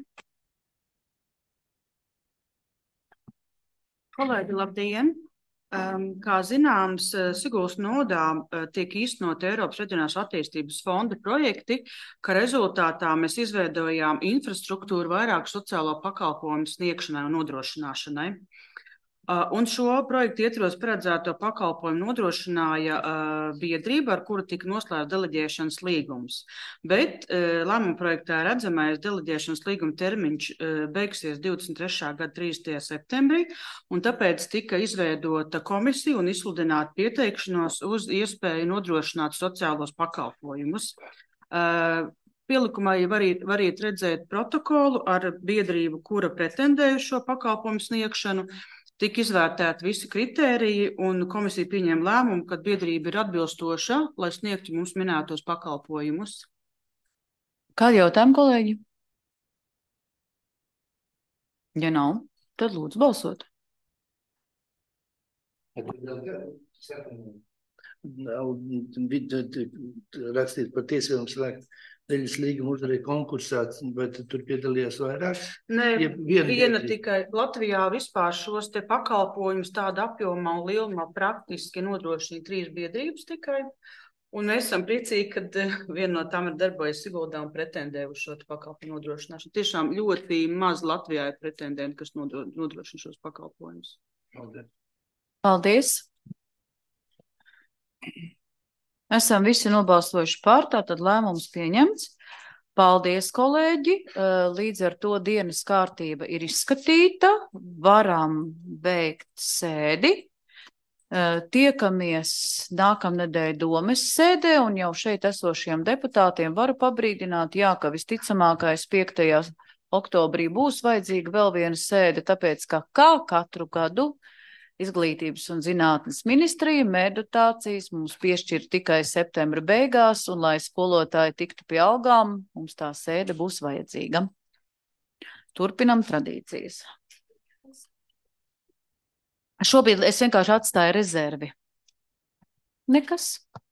Kolēģi, labdien! Kā zināms, Siguldas novadā tiek īstenot Eiropas reģionālās attīstības fonda projekti, ka rezultātā mēs izveidojām infrastruktūru vairāk sociālo pakalpojumu sniegšanai un nodrošināšanai. Un šo projektu ietvaros paredzēto pakalpojumu nodrošināja biedrība, ar kuru tika noslēgts deleģēšanas līgums. Bet lēmuma projektā redzamais deleģēšanas līguma termiņš beigsies 23. gada 30. septembrī, un tāpēc tika izveidota komisija un izsludināta pieteikšanos uz iespēju nodrošināt sociālos pakalpojumus. Pielikumā jau variet redzēt protokolu ar biedrību, kura pretendēja šo pakalpojumu sniegšanu. Tika izvērtēti visi kritēriji, un komisija pieņēma lēmumu, ka biedrība ir atbilstoša, lai sniegtu mums minētos pakalpojumus. Kādi jautājumi, kolēģi? Ja nav, tad lūdzu balsot. Rakstīt par tiesībām slēgt deļas līgumu uzvarēja konkursā, bet tur piedalījās vairāk? Nē, viena tikai Latvijā vispār šos te pakalpojumus tāda apjomā un lielumā praktiski nodrošina 3 biedrības tikai. Un mēs esam priecīgi, ka viena no tām ir darbojas Siguldā un pretendē uz šo pakalpojumu nodrošināšanu. Tiešām ļoti maz Latvijā ir pretendenti, kas nodrošina šos pakalpojumus. Paldies! Esam visi nobalsojuši par, tātad lēmums pieņemts. Paldies, kolēģi! Līdz ar to dienas kārtība ir izskatīta. Varam beigt sēdi. Tiekamies nākamnedēļ domes sēdē, un jau šeit esošiem deputātiem varu pabrīdināt, jā, ka visticamākais 5. oktobrī būs vajadzīga vēl viena sēde, tāpēc, ka kā katru gadu Izglītības un zinātnes ministrija mērķdotācijas mums piešķir tikai septembra beigās, un lai skolotāji tiktu pie algām, mums tā sēde būs vajadzīga. Turpinam tradīcijas. Šobrīd es vienkārši atstāju rezervi. Nekas.